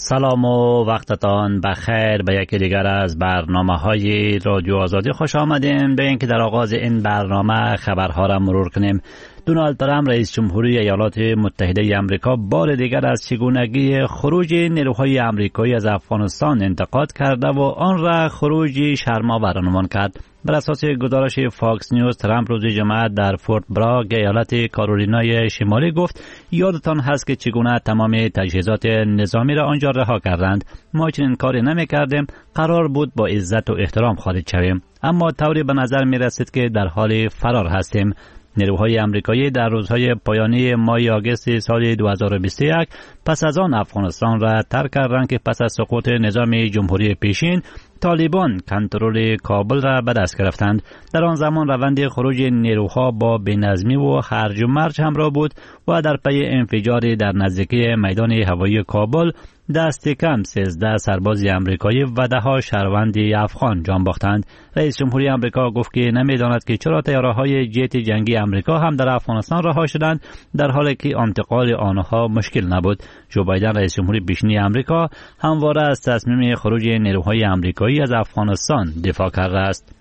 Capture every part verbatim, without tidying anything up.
سلام و وقتتان بخیر به یکی دیگر از برنامه های رادیو آزادی خوش آمدین. به اینکه در آغاز این برنامه خبرها را مرور کنیم. دونالد ترامپ رئیس جمهوری ایالات متحده آمریکا بار دیگر از چگونگی خروج نیروهای آمریکایی از افغانستان انتقاد کرده و آن را خروجی شرم‌آور عنوان کرد. بر اساس گزارش فاکس نیوز، ترامپ روز جمعه در فورت براگ ایالت کارولینای شمالی گفت یادتان هست که چگونه تمام تجهیزات نظامی را آنجا رها کردند. ما چنین کاری نمی کردیم. قرار بود با عزت و احترام خارج شویم، اما طوری به نظر می رسید که در حال فرار هستیم. نیروهای آمریکایی در روزهای پایانی ماه آگوست سال دو هزار و بیست و یک پس از آن افغانستان را ترک کردند که پس از سقوط نظام جمهوری پیشین طالبان کنترل کابل را به دست گرفتند. در آن زمان روند خروج نیروها با بی‌نظمی و هرج و مرج همراه بود و در پی انفجاری در نزدیکی میدان هوایی کابل دست کم سیزده سرباز آمریکایی و ده ها شهروند افغان جان باختند. رئیس جمهوری آمریکا گفت که نمیداند که چرا طیاره‌های جت جنگی آمریکا هم در افغانستان رها شدند در حالی که انتقال آنها مشکل نبود. جو بایدن رئیس جمهوری پیشین آمریکا همواره از تصمیم خروج نیروهای آمریکایی از افغانستان دفاع کرده است.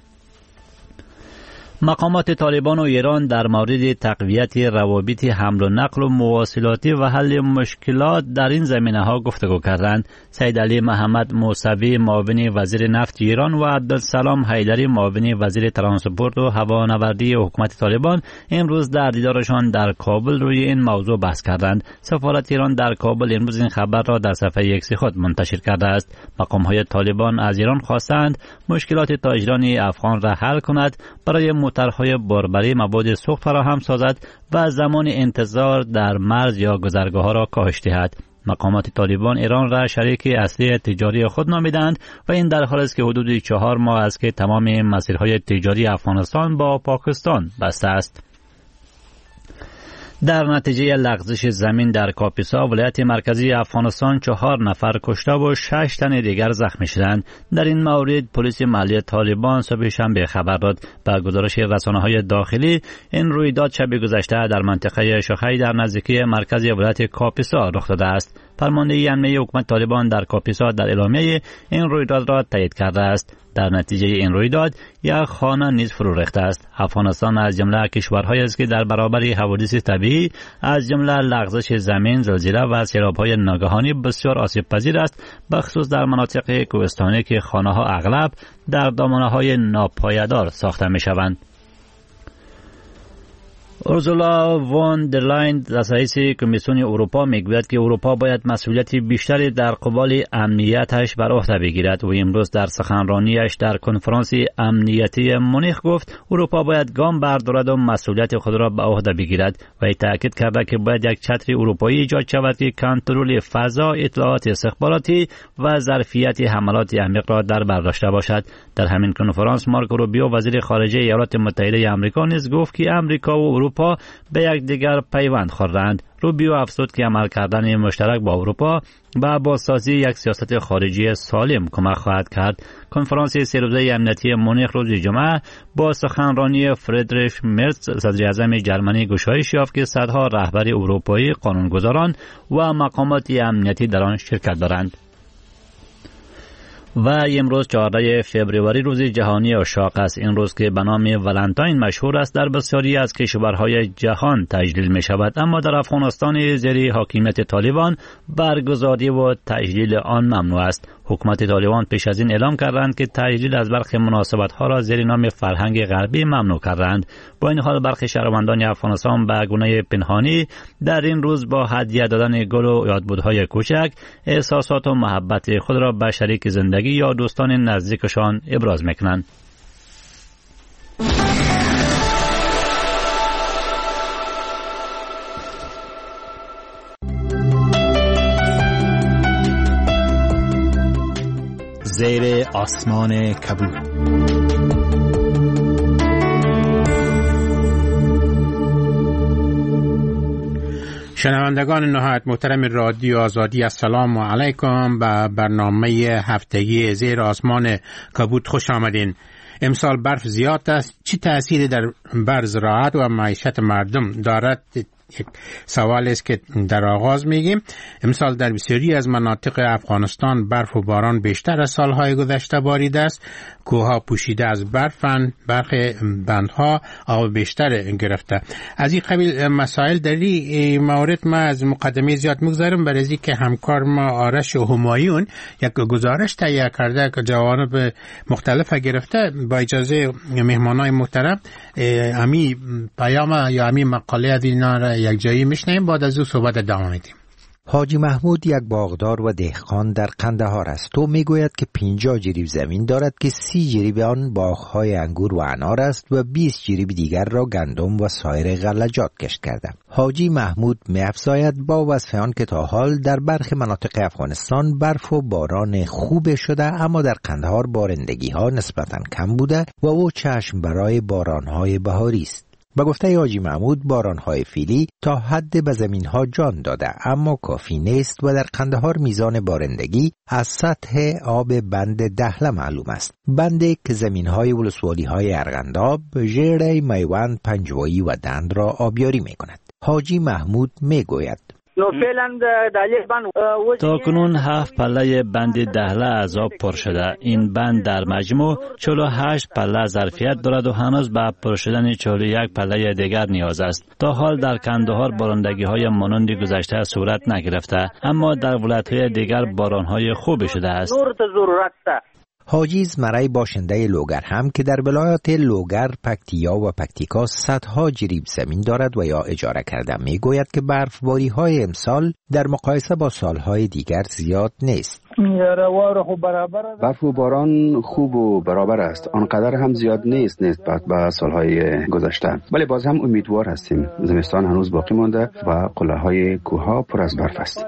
مقامات طالبان و ایران در مورد تقویت روابط حمل و نقل و مواصلاتی و حل مشکلات در این زمینه ها گفتگو کردند. سید علی محمد موسوی معاون وزیر نفت ایران و عبدالسلام حیدری معاون وزیر ترانسپورت و هوانوردی حکومت طالبان امروز در دیدارشان در کابل روی این موضوع بحث کردند. سفارت ایران در کابل امروز این خبر را در صفحه ایکس خود منتشر کرده است. مقام های طالبان از ایران خواستند مشکلات تاجران افغان را حل کند، برای طرح‌های باربری مواد سوخت فراهم سازد و زمان انتظار در مرز یا گذرگاه‌ها را کاهش دهد. مقامات طالبان ایران را شریک اصلی تجاری خود نامیدند و این در حالی است که حدود چهار ماه است که تمام مسیرهای تجاری افغانستان با پاکستان بسته است. در نتیجه لغزش زمین در کاپیسا ولایت مرکزی افغانستان چهار نفر کشته و شش تن دیگر زخمی شدند. در این مورد پلیس محلی طالبان صبح شنبه خبر داد. با گزارش رسانه‌های داخلی این رویداد شب گذشته در منطقه شخی در نزدیکی مرکز ولایت کاپیسا رخ داده است. فرمانده امنیتی حکومت طالبان در کاپیسا در اعلامیه این رویداد را تایید کرده است. در نتیجه این رویداد یک خانه نیز فرو ریخته است. افغانستان از جمله کشورهایی است که در برابر حوادث طبیعی از جمله لغزش زمین، زلزله و سیلاب‌های ناگهانی بسیار آسیب پذیر است، بخصوص در مناطق کوهستانی که خانه‌ها اغلب در دامنه‌های ناپایدار ساخته می‌شوند. اورسولا وان در لاین رئیس کمیسیون اروپا میگوید که اروپا باید مسئولیت بیشتری در قبال امنیتش بر عهده بگیرد و امروز در سخنرانیش در کنفرانس امنیتی مونیخ گفت اروپا باید گام بردارد و مسئولیت خود را به عهده بگیرد و تاکید کرد که باید یک چتر اروپایی ایجاد شود که کنترل فضا، اطلاعات استخباراتی و ظرفیت حملات عمیق را در بر داشته باشد. در همین کنفرانس مارکو روبیو وزیر خارجه ایالات متحده آمریکا نیز گفت که آمریکا و اروپا به یکدیگر پیوند خوردند. روبیو افزود که عمل کردن مشترک با اروپا به بازسازی یک سیاست خارجی سالم کمک خواهد کرد. کنفرانس سه روزه امنیتی مونیخ روز جمعه با سخنرانی فریدریش مرز صدر اعظم جرمنی گشایش یافت که صدها رهبر اروپایی، قانونگذاران و مقامات امنیتی در آن شرکت دارند. و امروز چهاردهم فوریه روز جهانی عشاق است. این روز که به نام ولنتاین مشهور است در بسیاری از کشورهای جهان تجلیل می شود، اما در افغانستان زیر حاکمیت طالبان برگزاری و تجلیل آن ممنوع است. حکومت طالبان پیش از این اعلام کردند که تجلیل از برخی مناسبت‌ها را زیر نام فرهنگ غربی ممنوع کردند. با این حال برخی شهروندان افغانستان به گونه پنهانی در این روز با هدیه دادن گل و یادبودهای کوچک احساسات و محبت خود را به شریک زندگی یا دوستان نزدیکشان ابراز میکنند. زیر آسمان کبود. شنوندگان نهایت محترم رادیو آزادی، السلام علیکم. به برنامه هفتگی زیر آسمان کبود خوش آمدین. امسال برف زیاد است. چی تأثیری در بر زراعت و معیشت مردم دارد؟ یک سوال است که در آغاز میگیم. امسال در بسیاری از مناطق افغانستان برف و باران بیشتر از سالهای گذشته بارید است. کوهها پوشیده از برفند، برخی بندها آب بیشتر گرفته. از این قبیل مسائل در این مورد ما از مقدمه زیاد میگذارم، برای از که همکار ما آرش و همایون یک گزارش تهیه کرده که جوانب مختلف گرفته. با اجازه مهمانای محترم امی پیام یا امی مقاله از اینا را یک جایی میشنیم، بعد از او صحبت ادامه میدیم. حاجی محمود یک باغدار و دهقان در قندهار است. او میگوید که پنجاه جریب زمین دارد که سی جریب آن باغهای انگور و انار است و بیست جریب دیگر را گندم و سایر غلجات کشت کرده. حاجی محمود می‌افزاید با وصف آن که تا حال در برخی مناطق افغانستان برف و باران خوب شده، اما در قندهار بارندگی ها نسبتاً کم بوده و او چشم برای بارانهای بهاری است. با گفته حاجی محمود بارانهای فیلی تا حد به زمینها جان داده، اما کافی نیست و در قندهار میزان بارندگی از سطح آب بند دهله معلوم است. بندی که زمینهای ولسوالیهای ارغنداب، ژیره، میوند، پنجوایی و دند را آبیاری می کند. حاجی محمود می گوید تا کنون هفت پله بند دهله از آب پر شده. این بند در مجموع چهل و هشت پله ظرفیت دارد و هنوز به پر شدن چهل و یک پله دیگر نیاز است. تا حال در قندهار بارندگی های مانند گذشته صورت نگرفته، اما در ولایت‌های دیگر باران‌های خوب شده است. حاجی زمرای باشنده لوگر هم که در ولایات لوگر، پکتیا و پکتیکا صدها جریب زمین دارد و یا اجاره کرده، می گوید که برفباری های امسال در مقایسه با سالهای دیگر زیاد نیست. برف و باران خوب و برابر است، آنقدر هم زیاد نیست نسبت به سالهای گذشته، ولی باز هم امیدوار هستیم. زمستان هنوز باقی مانده و قلعه‌های کوه‌ها پر از برف است.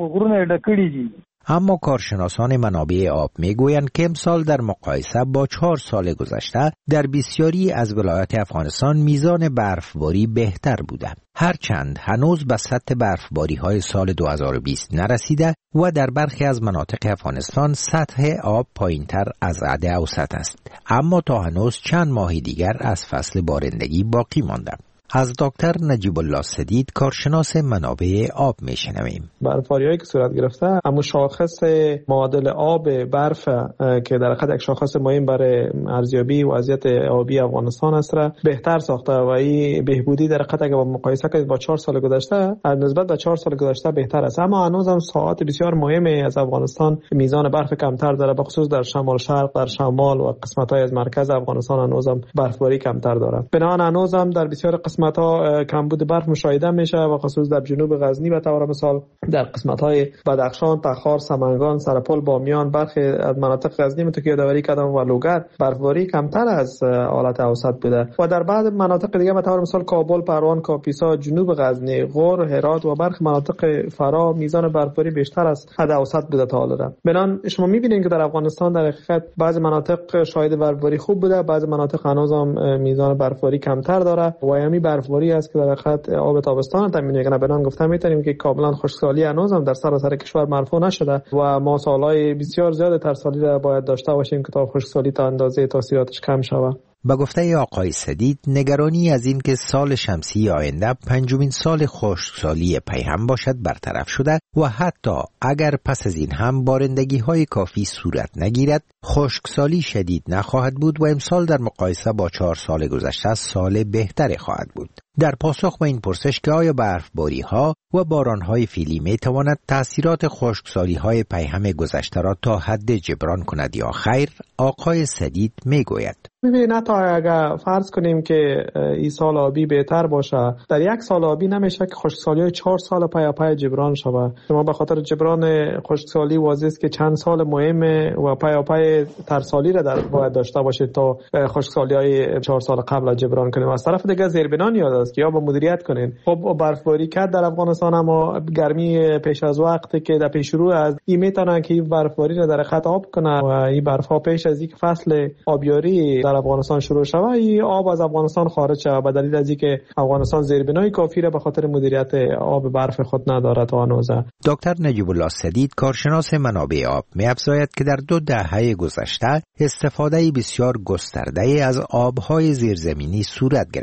اما کارشناسان منابع آب میگویند که امسال در مقایسه با چهار سال گذشته در بسیاری از ولایات افغانستان میزان برفباری بهتر بوده، هرچند هنوز به سطح برفباری های سال دو هزار و بیست نرسیده و در برخی از مناطق افغانستان سطح آب پایینتر از حد اوسط است، اما تا هنوز چند ماه دیگر از فصل بارندگی باقی مانده. از دکتر نجیب الله سدید کارشناس منابع آب میشنویم. برفباری‌هایی که صورت گرفته، اما شاخص معادل آب برف که در حقیقت یک شاخص مهم برای ارزیابی وضعیت آبی افغانستان است را بهتر ساخته و این بهبودی در حقیقت اگر با مقایسه کنید با چهار سال گذشته از نسبت به چهار سال گذشته بهتر است، اما هنوز هم ساعات بسیار مهمی از افغانستان میزان برف کمتر داره، به خصوص در شمال شرق، در شمال و قسمت‌های از مرکز افغانستان هنوز هم برفباری کمتر دارد. بنابراین هنوز هم در بسیار قسمت‌ها کمبود برف مشاهده میشه و خصوص در جنوب غزنی به طور مثال در قسمت‌های بدخشان، تخار، سمنگان، سرپل، بامیان، برخی از مناطق غزنی متو که یادآوری کردم و لوگر برفباری کمتر از حالت اوسط بوده و در بعض مناطق دیگه به طور مثال کابل، پروان، کاپیسا، جنوب غزنی، غور، هرات و برخی مناطق فرا میزان برفباری بیشتر از حد اوسط بوده تا حالا. بنابراین شما می‌بینید که در افغانستان در حقیقت بعضی مناطق شاهد برفباری خوب بوده، بعضی مناطق هنوز هم میزان برفباری کمتر داره و همین برفباری است که در حقیقت آب تابستان تامین میکنه. بنان گفتم میتونیم که کاملا خشکسالی هنوز هم در سراسر کشور مرفوع نشده و ما سالهای بسیار زیاد ترسالی را باید داشته باشیم که تا خشکسالی تا اندازه تاثیراتش کم شود. با گفته آقای سدید نگرانی از این که سال شمسی آینده پنجمین سال خشکسالی پیهم باشد برطرف شده و حتی اگر پس از این هم بارندگی های کافی صورت نگیرد خشکسالی شدید نخواهد بود و امسال در مقایسه با چهار سال گذشته سال بهتری خواهد بود. در پاسخ به این پرسش که آیا برفباری ها و باران های فیلی می تواند تأثیرات خشکسالی های پیهم گذشته را تا حد جبران کند یا خیر، آقای سدید می گوید ببینید حتی اگر فرض کنیم که این سال آبی بهتر باشه، در یک سال آبی نمیشه که خشکسالی های چهار سال پی پی جبران شود. شما به خاطر جبران خشکسالی واضحه است که چند سال مهمه و پی پی ترسالی را در باید داشته باشید تا خشکسالی های چهار سال قبل جبران کنیم. از طرف دیگه زیربنا نیاز است که یا با مدیریت کنین. خب برفباری کرد در افغانستان، اما گرمی پیش از وقتی که در پیش رو از این میتونن که این برفباری را در خط آب کنه و این برفها پیش از اینکه فصل آبیاری در افغانستان شروع شود این آب از افغانستان خارج شود به دلیل از اینکه افغانستان زیربنای کافی را به خاطر مدیریت آب برف خود ندارد تا هنوز. دکتر نجیب الله سدید کارشناس منابع آب می‌افزاید که در دو دهه گذشته استفاده بسیار گسترده از آب‌های زیرزمینی صورت گرفته.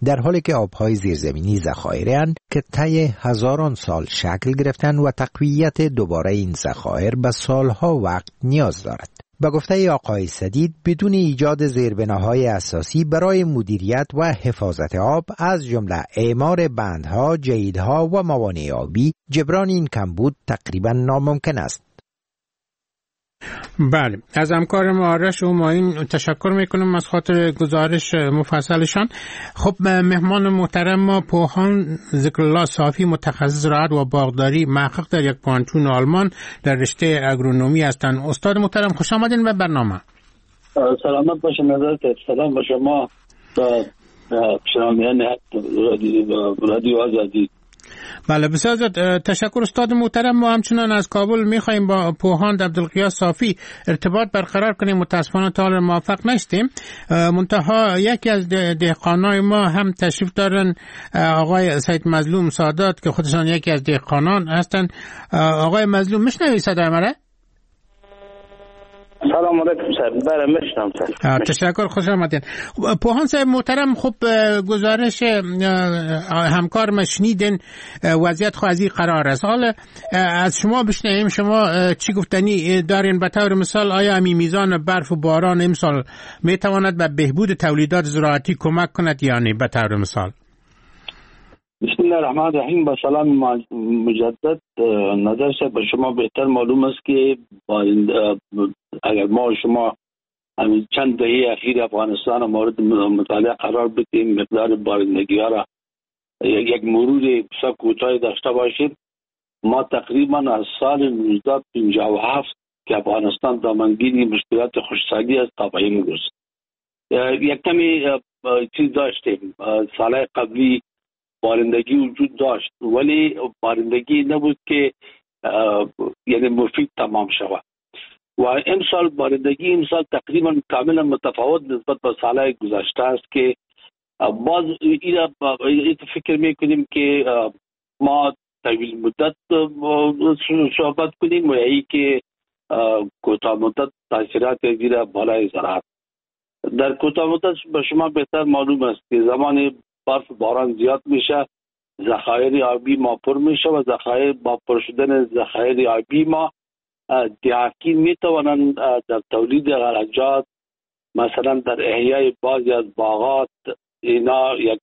در حالی که آبهای زیرزمینی ذخایرند که طی هزاران سال شکل گرفتن و تقویت دوباره این ذخایر به سالها وقت نیاز دارد. به گفته آقای سدید، بدون ایجاد زیربناهای اساسی برای مدیریت و حفاظت آب از جمله اعمار بندها، جهیدها و موانع آبی، جبران این کمبود تقریبا ناممکن است. بله، از همکار ما آرش و معین تشکر میکنم از خاطر گزارش مفصلشان. خب مهمان محترم ما پوهان ذکرالله صافی، متخصص زراعت و باغداری، محقق در یک پانتون آلمان در رشته اگرونومی هستند. استاد محترم خوش آمدین به برنامه. سلامت باشید. نظرت سلام به شما و شنوندگان رادیو آزادی. بله بسیار تشکر استاد محترم. ما همچنان از کابل میخواییم با پوهان عبدالقیاس صافی ارتباط برقرار کنیم. متاسفانه تا حالا موفق نشدیم. منتها یکی از دهقانای ما هم تشریف دارن، آقای سید مظلوم سادات که خودشان یکی از دهقانان هستن. آقای مظلوم میشنوید صدای مرا؟ سلام علیکم صاحب. بله میشنم صاحب. تشکر، خوش آمدین. پوهان صاحب محترم، خب گزارش همکار ما شنیدین، وضعیت خو از این قرار است. حالا از شما بشنویم، شما چی گفتنی دارین؟ به طور مثال آیا همین میزان برف و باران امسال میتواند به بهبود تولیدات زراعتی کمک کند یا نه؟ به طور مثال. بسم الله الرحمن الرحیم. با سلام مجدد. نظر سے به شما بهتر معلوم است که اگر ما شما همین چند دهه اخیر افغانستان مورد مطالعه قرار بدیم، مقدار بارندگی ها را یک مرور بسیار کوتاه داشته باشیم، ما تقریبا از سال نوزده پنجاه و هفت که افغانستان دامنگیر مشکلات خشکسالی است تا به امروز یک کمی چیز داشتیم. سال قبلی بارندگی وجود داشت ولی بارندگی نبود که یعنی مفید تمام شود و امسال بارندگی امسال تقریبا کاملا متفاوت نسبت به سالهای گذشته است که باز این فکر میکنیم که ما طویل مدت صحبت کنیم و ای که کوتاه مدت تاثیرات زیر بالای زراعت. در کوتاه مدت به شما بهتر معلوم است که زمان برف باران زیاد میشه، ذخایر آبی ما پر میشه و ذخایر با پر شدن ذخایر آبی ما دهقان میتوانند در تولید غلجات، مثلا در احیای بعضی از باغات اینا یک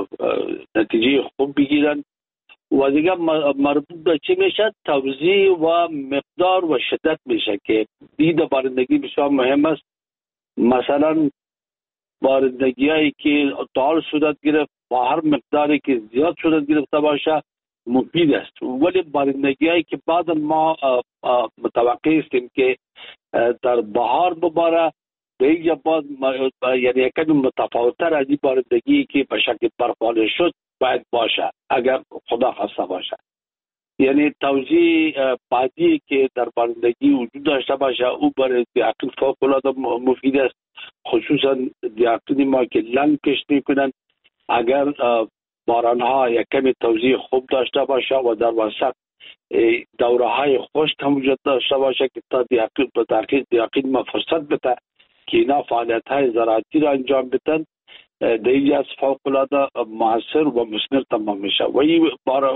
نتیجه خوب بگیرن و دیگه مربوط به چی میشه؟ توزیع و مقدار و شدت میشه که دید بارندگی بسیار مهم است. مثلا بارندگی هایی که تا صورت گرفت با هر مقداری که زیاد صورت گرفته باشه مفید است، ولی بارندگی هایی که بعد ما متوقع هستیم که در بهار بباره به اینجا باز یعنی یکم متفاوت‌تر از این بارندگی که به شکل برف‌آلود شد باید باشه اگر خدا خواسته باشه. یعنی توزیع بعدی که در بارندگی وجود داشته باشه او برای دهقان فوق‌العاده مفید است، خصوصا دهقان ما که لنگ کشت میکنن. اگر باران ها یک کمی توزیع خوب داشته باشه و در وسط دوره های خشک هم وجود داشته باشه که تا دهقان به تحقیق دهقان ما فرصت بده که اینا فعالیت های زراعتی را انجام بدن، دیگه از فوق‌العاده موثر و مثمر تمام میشه. و این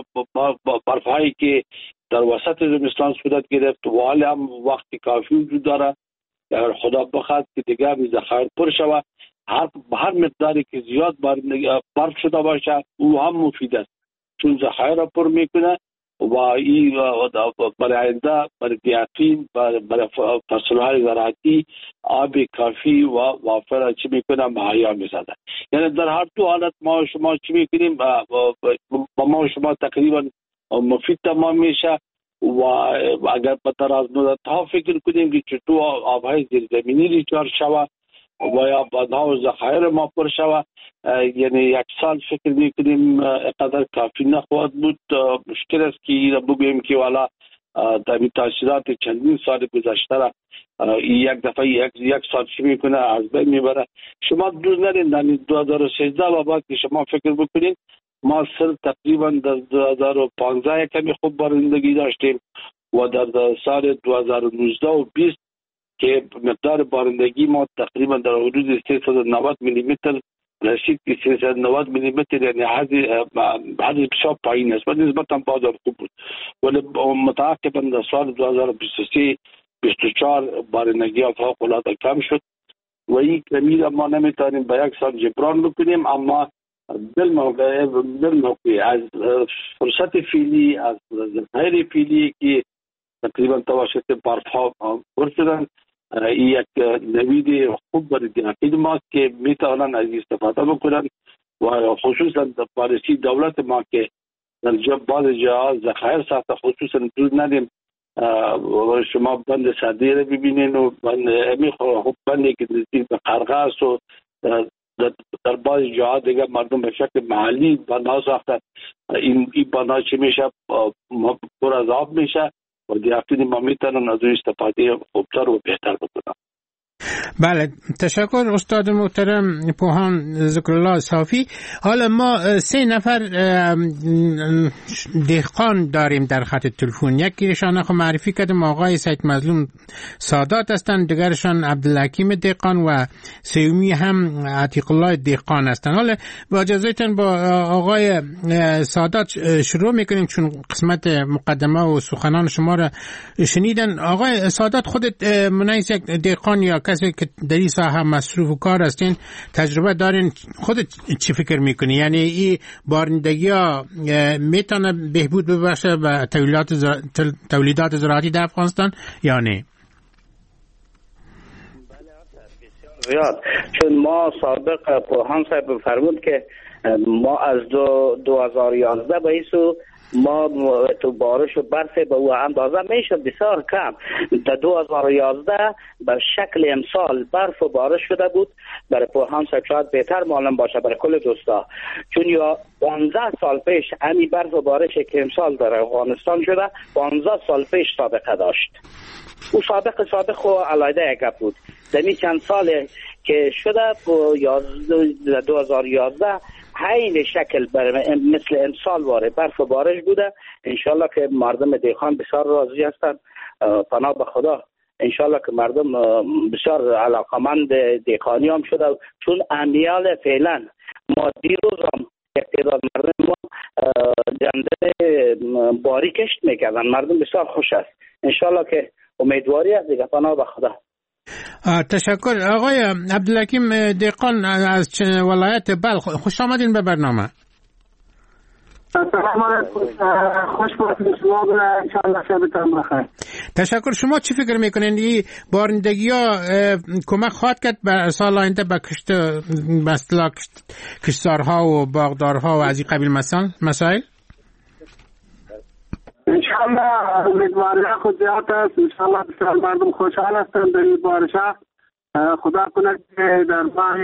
برف هایی که در وسط زمستان صورت گرفت و حالا هم وقت کافی وجود داره، اگر خدا بخواد که دیگه هم ذخایر پر شود، هر هر مقداری که زیاد برف شده باشه او هم مفید است چون ذخایر را پر میکنه و این برای آینده برای دهقان برای فصلهای زراعتی آب کافی و وافر چی میکنه مهیا میسازه. یعنی در هر دو حالت ما شما چی میکنیم با ما شما تقریبا مفید تمام میشه و اگر به دراز مدت ها فکر کنیم که چطور آبهای زیرزمینی ریچارج شود و یا بندها و ذخایر ما پر شود، یعنی یک سال فکر میکنیم اقدر کافی نخواهد بود. مشکل است که این بگویم که والا در تاثیرات چندین سال گذشته را یک دفعه یک, یک سال چی میکنه از بین میبره. شما دور نرین در دو هزار و سیزده و بعد که شما فکر بکنین ما سال تقریبا در دو هزار و پانزده کمی خوب بارندگی داشتیم و در سال دو هزار و نوزده و بیست که مقدار بارندگی ما تقریبا در حدود سیصد و نود میلی متر رسید که سیصد و نود میلی متر، یعنی حد حد بسیار پایین است و نسبتا بازار خوب بود. ولی متعاقبا در سال دو هزار و بیست و سه بیست و چهار بارندگی ها فوق العاده کم شد و این کمی را ما نمیتونیم به یک سال جبران بکنیم، اما بالموقع از فرصت فعلی، از ظاهر فعلی که تقریبا توسط برف ها پر شدن، این یک نوید خوب برای دیگران ما که میتوانند از استفاده بکنند و خصوصا پالیسی دولت ما که در بعض جاها ذخایر ساخته، خصوصا دور ندیم شما بند سدی رو ببینین و بند امی خوب بندی که نزدیک به قرغاز و در بعض جاها دیگه مردم به شکل محلی بنا ساخته، این این بنا چی میشه پر از آب میشه و دیگران ما میتونن از استفاده خوبتر و بهتر بکنن. بله، تشکر استاد محترم پوهان ذکرالله صافی. حالا ما سه نفر دهقان داریم در خط تلفن. یکیشان خو معرفی کردم آقای سید مظلوم سادات هستند، دیگرشان عبدالحکیم دهقان و سومی هم عتیق الله دهقان هستند. حالا با اجازهتون با آقای سادات شروع میکنیم چون قسمت مقدمه و سخنان شما را شنیدن. آقای سادات، خودت منیس یک دهقان یا کسی که در این ساحه مصروف و کار هستین، تجربه دارین، خودت چی فکر میکنی؟ یعنی این بارندگی ها میتونه بهبود ببخشه به تولیدات زر... تولیدات زراعتی در افغانستان یا نه؟ زیاد، چون ما سابق پوهان صاحب فرمود که ما از دو, دو هزار و یازده به ایسو ما تو بارش و برف به او اندازه میشد بسیار کم. در دو هزار و یازده به شکل امسال برف و بارش شده بود. برای پوهان صاحب شاید بهتر معلوم باشه برای کل دوستا، چون یا پانزده سال پیش امی برف و بارش که امسال در افغانستان شده پانزده سال پیش سابقه داشت. او سابق سابق خو علیده یک گپ بود. دمی چند سال که شده دو هزار و یازده این شکل مثل امسال واره برف و بارش بوده. انشالله که مردم دهقان بسیار راضی هستند، پناه به خدا. انشالله که مردم بسیار علاقمند دهقانی هم شده، چون امیال فعلا ما دیروز هم یک تعداد مردم ما جنده باری کشت میکردن، مردم بسیار خوش است. انشالله که امیدواری است دیگه، پناه به خدا. تشکر. آقای عبدالحکیم دهقان از ولایت بلخ، خوش آمدین به برنامه. سلام علیکم، خوش باشید شما، ان شاء الله شبتون بخیر. تشکر. شما چی فکر میکنین این بارندگی ها کمک خواهد کرد به سال آینده به کشت به اصطلاح کشتزارها و باغدارها و از این قبیل مسائل؟ انشاءالله امیدواری خود زیاد است. انشاءالله بسیار مردم خوشحال هستند در این بارش. خدا کنه که در ماه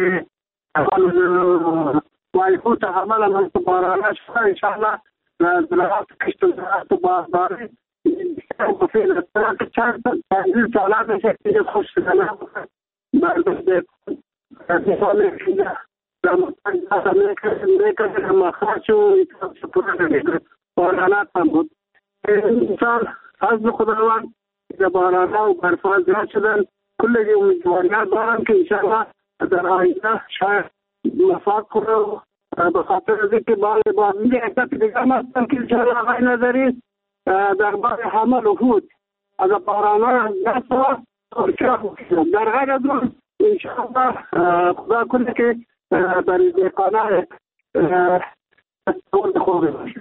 ماه خود حمل هم هست بارانه شده. انشاءالله زراعت کشت و زراعت و باغداری مفید است که چند تنظیم سالات میشه که خوش شدن مردم دیگه در مطمئن میکنه مخارج و پروژه میکنه بارانات هم بود. انسان فضل خداوند که بارانها و برفها زیاد شدن، کلی امیدواریات دارم که انشاءالله در آینده شاید مفاد کنه و به خاطر از اینکه بار بازی حکت دیگه هم هستن که انشاءالله آقای نظری در بار حمل و حود از بارانها زیاد سوا ترکیه بکنم. در غیر از اون انشاءالله خدا کنه که برای دهقانان استفاده خوبی باشه.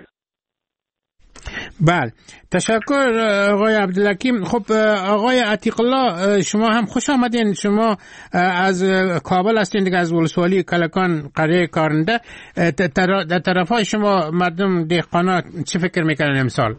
بله، تشکر آقای عبدالحکیم. خب آقای عتیق الله، شما هم خوش آمدین. شما از کابل هستین دیگه، از ولسوالی کلکان قریه کارنده. در طرف های شما مردم دهقانا چی فکر میکنن امسال؟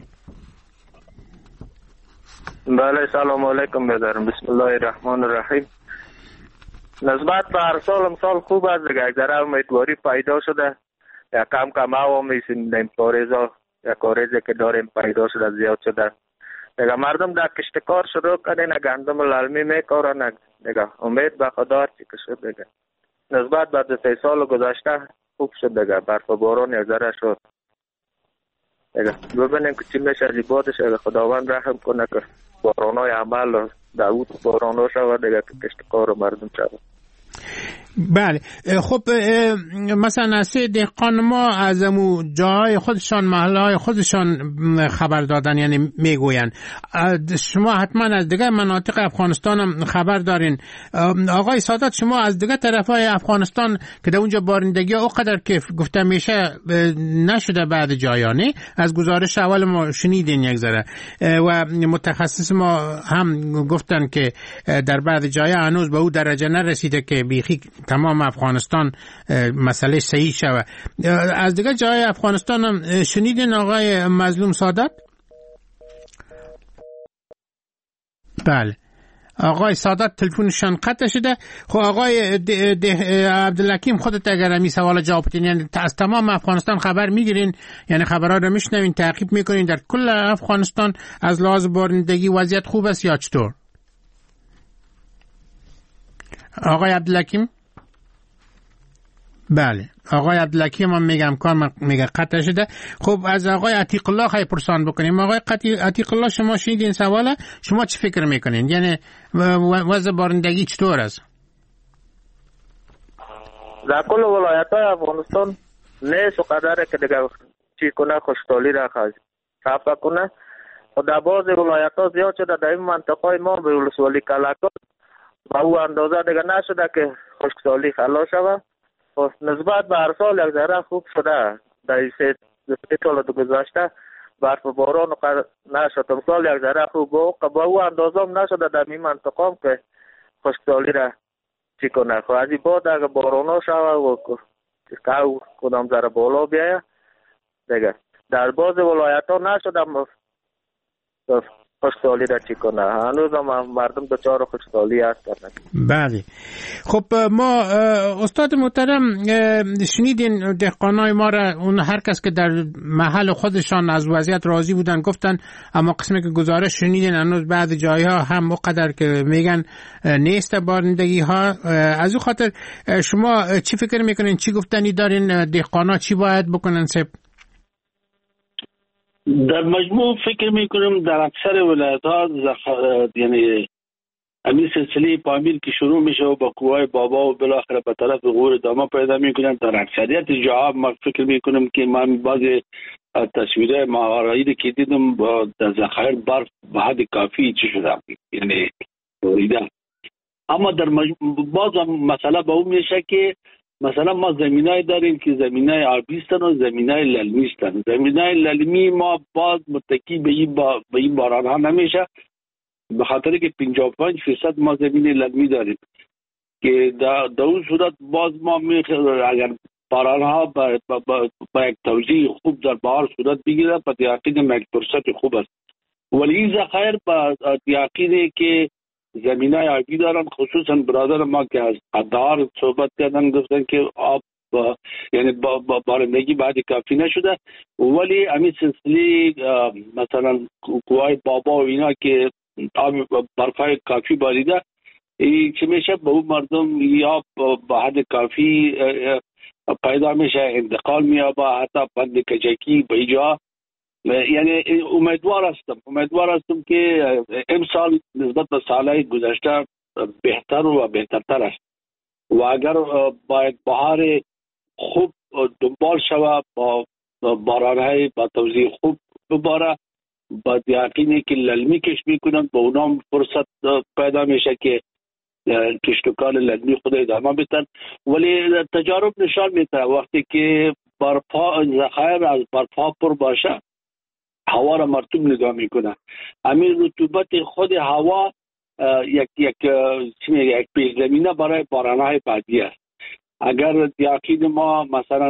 بله، سلام علیکم بدارم. بسم الله الرحمن الرحیم. نسبت به هر سال امسال خوب است دیگه، در امیدواری پیدا شده. یا کم کم هوا میسیم در پاریزا یا کاریزی که داریم پیدا شده زیاد شده دیگه. مردم در کشتکار شروع کردن، گندم للمی میکارن دیگه. امید به خدا چی که شد دیگه. نسبت به دو سه سال گذشته خوب شد دیگه. برف و باران یک ذره شد دیگه. ببینیم که چی میشه از بعدش. اگه خداوند رحم کنه که بارانای عمل داود بارانو شود دیگه که کشتکار مردم شود. بله. خب مثلا از دهقان ما از امو جاهای خودشان محلهای خودشان خبر دادن، یعنی میگوین. شما حتما از دیگه مناطق افغانستان هم خبر دارین. آقای سادات، شما از دیگه طرفای افغانستان که در اونجا بارندگی اونقدر که گفته میشه نشده بعد جایانی، از گزارش اول ما شنیدین یک ذره و متخصص ما هم گفتن که در بعد جای هنوز به اون درجه نرسیده که بیخی تمام افغانستان مسئله صحیح شود. از دیگه جای افغانستان هم شنیدین آقای مظلوم سادات؟ بله. آقای سادات تلفنشان قطع شده. خب آقای عبدالحکیم، خودت اگر همی سوال جواب بدین، یعنی از تمام افغانستان خبر میگیرین، یعنی خبرها رو میشنوین، تعقیب میکنین در کل افغانستان از لحاظ بارندگی وضعیت خوب است یا چطور؟ آقای عبدالحکیم؟ بله. آقای عبدالحکیم هم میگم کار میگه قطع شده. خب از آقای عتیق الله خواهی پرسان بکنیم. آقای عتیق الله، شما شنیدین سواله؟ شما چی فکر میکنین؟ یعنی وضع بارندگی چطور است؟ در کل ولایت های افغانستان نیست و قدره که دیگه چی کنه خشکسالی را خفه کنه. و در بعض ولایت ها زیاد شده. در این منطقه های ما به ولسوالی کلکان با او اندازه دیگه نشده که خشکسالی خلاص شود. نسبت به هر سال یک ذره خوب شده. در سه سال گذشته برف و باران نشد. امسال یک ذره خوب بود. با او اندازه هم نشده در این منطقه هم که خشکسالی را چی کنه. خب از این بعد اگه باران ها شود و که کدام ذره بالا بیاید دیگه در بعض ولایت ها نشده خشکسالی را چی کنه. هنوز هم مردم دچار خشکسالی هستند. بله. خب ما استاد محترم شنیدین دهقانای ما را، اون هر کس که در محل خودشان از وضعیت راضی بودن گفتن، اما قسمی که گزارش شنیدین هنوز بعض جایها هم مقدر که میگن نیست بارندگی ها. از اون خاطر شما چی فکر میکنین؟ چی گفتنی دارین؟ دهقانا چی باید بکنن؟ سب در مجموع فکر میکنم در اکثر ولایت ها زخ... یعنی همین سلسله پامیر که شروع میشه و با کوهای بابا و بالاخره به طرف غور ادامه پیدا میکنن. در اکثریت جاها ما فکر میکنم که من بعضی تصویرهای ماهوارهایی که دیدم با ذخایر برف به حد کافی چی شده، یعنی بریده. اما در مجموع باز مسئله به اون میشه که مثلا ما زمینای داریم که زمینای آبی هستن و زمینای للمی هستن. زمینای للمی ما باز متکی به این با به این باران ها نمیشه، به خاطر که پنجاه و پنج درصد ما زمین للمی داریم که در اون صورت باز ما میخواد اگر باران ها با, با, با, با یک توزیع خوب در بهار صورت بگیره، با یقین یک فرصت خوب است. ولی این ذخایر با یقینه که زمینای آبی دارن. خصوصا برادر ما که از قدار صحبت کردن گفتن که آب با یعنی با, با بارندگی بعد کافی نشده، ولی همین سلسله مثلا کوهای بابا و اینا که آب برفای کافی باریده، این چه میشه به اون مردم یا با حد کافی پیدا میشه، انتقال میابه، حتی بند کجکی به اینجا. یعنی امیدوار هستم امیدوار هستم که امسال نسبت به سالهای گذشته بهتر و بهترتر است و اگر باید بهار خوب دنبال شود با بارانهای با توزیع خوب بباره، با یقینی که للمی کش میکنن با اونام فرصت پیدا میشه که کشتکار للمی خود ادامه بدن. ولی تجارب نشان میده وقتی که برفا ذخایر از برفا پر باشه هوا را مرطوب نگاه میکنه. همین رطوبت خود هوا یک یک یک پیش زمینه برای بارانهای بعدی است. اگر یقین ما مثلا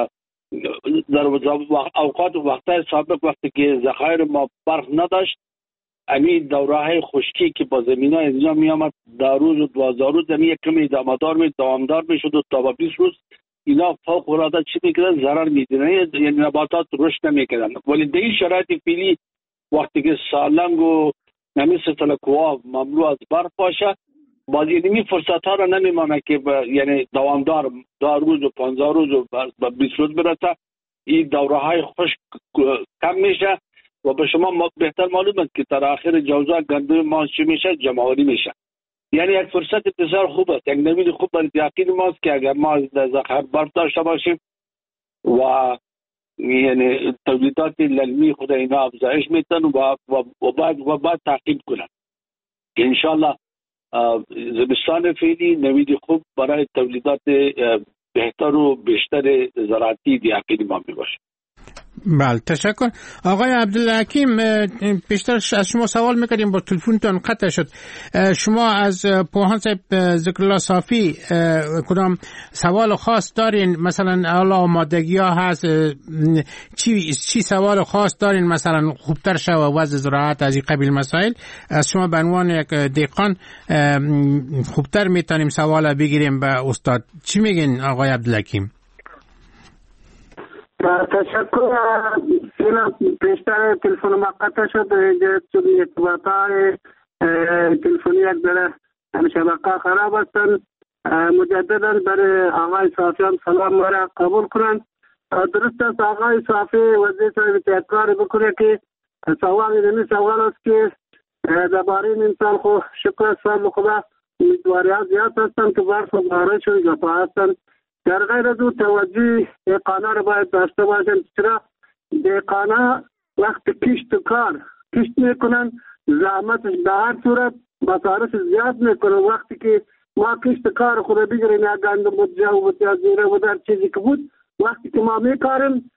در اوقات وقتهای سابق وقتی که ذخایر ما برف نداشت، همین دوره‌های خشکی که با زمینه اینجا می آمد در روز و دوازده روز زمین یک کمی دامدار می دوامدار می شد و تا با بیست روز اینا فوق العاده چی میکردن؟ ضرر میدیدن، یعنی نباتات رشد نمیکردن. ولی در این شرایط فعلی وقتی که سالنگ و نمی سطل کوها مملو از برف باشه، باز اینمی فرصت ها را نمیمانه که یعنی دوامدار دار روز و پانزده روز و بیست روز برسه. این دوره های خشک کم میشه و به شما بهتر معلوم است که در آخر جوزا گندم ما چی میشه؟ جمعوری میشه. یعنی یک فرصت بسیار خوب است، یک نوید خوب برای یقین ماست که اگر ما ذخایر برف داشته باشیم و یعنی تولیدات للمی خود اینا افزایش میتن و و بعد و بعد تعقیب کنن. انشالله زمستان فعلی نوید خوب برای تولیدات بهتر و بیشتر زراعتی یقین ما می باشه. بله تشکر. آقای عبدالحکیم بیشتر از شما سوال میکنیم، با تلفنتون قطع شد. شما از پوهان صاحب ذکرالله صافی کدام سوال خاص دارین؟ مثلا حالا آمادگی ها هست، چی چی سوال خاص دارین مثلا خوبتر شو وضع زراعت از این قبیل مسائل؟ از شما به عنوان یک دهقان خوبتر میتونیم سوال بگیریم به استاد. چی میگین آقای عبدالحکیم؟ تشکر. بیشتر تلفن ما قطع شد، چون ارتباطات تلفنی یک ذره شبکه خراب هستند. مجددا برای آقای صافیان سلام مرا قبول کنند. درست است آقای صافی وظیفه تکرار بکنه که سوال نمی سوال است که درباره این سال خو شکر سال خدا امیدواریات زیاد هستند که برف و بارش و گپا هستند. در غیر از او توجه دهقانا را باید داشته باشند، چرا دهقانا وقت کشت و کار کشت میکنن زحمتش به هر صورت مصارف زیاد میکنن. وقتی که ما کشت کار خود بگیریم یا گندم بود جو بود یا زیره بود هر چیزی که بود، وقتی که ما میکاریم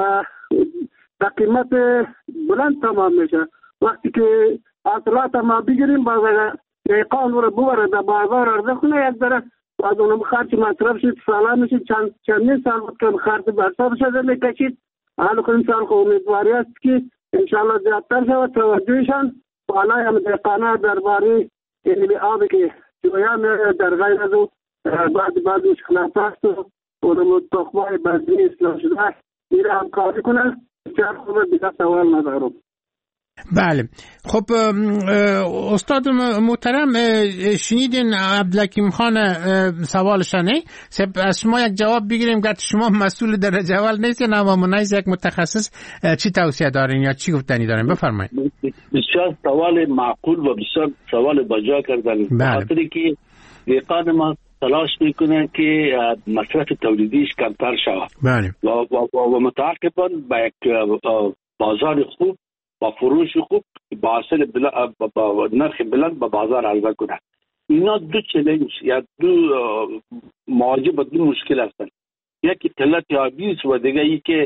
به قیمت بلند تمام میشه. وقتی که حاصلات ما بگیریم با دهقان رو ببره در بازار عرضه کنه، یک ذره از اونم خرچ مصرف شد سالا میشید چند چندین سال بود که خرچ برساب شده میکشید. حالا که این سال خب امیدواری است که انشاءالله زیادتر شود توجهشان بالا هم دهقانا درباره این آبی که جویان در غیر از او بعد بعد مشکلات هست و اونم تخمای بزنی اصلاح شده میره همکاری کنه. بسیار خوب دیگه سوال ندارم. بله خب استاد محترم شنیدین عبدالحکیم خان سوالشانه، از شما یک جواب بگیریم که شما مسئول درجه اول نیستین اما منیز یک متخصص، چی توصیه دارین یا چی گفتنی دارین؟ بفرمایید. بسیار سوال معقول و بسیار سوال بجا کردن، خاطری که دهقان ما تلاش میکنه که مصرف تولیدیش کمتر شود. بله. و, و, و متعاقبا با یک بازار خوب با فروش خوب با حاصل بلند با نرخ بلند به بازار عرضه کنه. اینا دو چالش یا دو مواجه با دو مشکل هستند. یکی قلت آبی است و دیگه ای که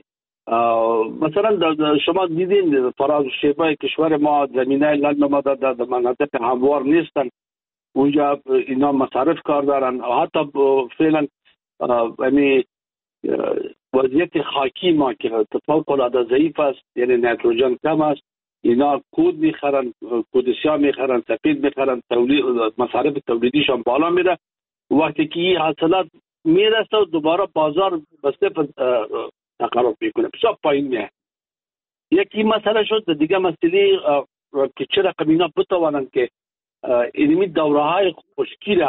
مثلا شما دیدین فراز و شیبه کشور ما زمینه لند ما در مناطق هموار نیستن، اونجا اینا مصارف کار دارن. حتی فعلا یعنی وضعیت خاکی ما که فوق العاده ضعیف است، یعنی نیتروژن کم است، اینا کود میخرن، کودسیا میخرن، سفید میخرن، تولید مصارف تولیدیشان بالا میره. وقتی که این حاصلات میرسه و دوباره بازار به صفر تقرب میکنه، بسیار پایین میه. یکی مسئله شد. دیگه مسئله که چرا اینا بتوانند که اینمی دوره های خشکی را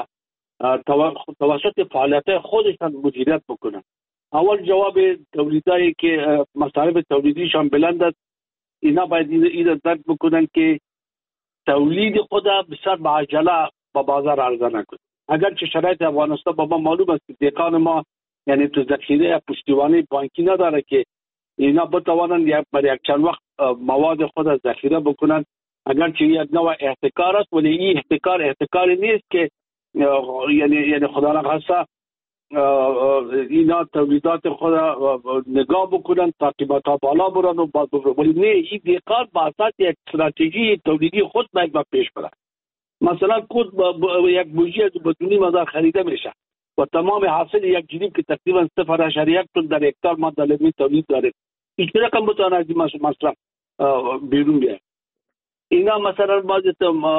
توسط فعالیت خودشان مدیریت بکنن. اول جواب تولیدایی که مصارف تولیدیشان بلند است، اینا باید این درک بکنن که تولید خود بسیار با عجله با بازار عرضه نکنه. اگر چه شرایط افغانستان با ما معلوم است که دهقان ما یعنی تو ذخیره یا پشتیبانی بانکی نداره که اینا بتوانند یا برای یک چند وقت مواد خود از ذخیره بکنن. اگر چه یک نوع احتکار است، ولی این احتکار احتکاری نیست که یعنی یعنی خدا نخواسته اینا تولیدات خود نگاه بکنن تا قیمت‌ها بالا برن و بعد بفروشن. ولی نه، این دهقان با اساس یک استراتژی تولیدی خود باید پیش بره. مثلا کود یک بوجی از بدونی مزار خریده میشه و تمام حاصل یک جریب که تقریبا صفر اشاریه یک تن در هکتار ماده لازمی تولید داره، این رقم بتونه از این مصرف بیرون بیاد. اینا مثلا بعضی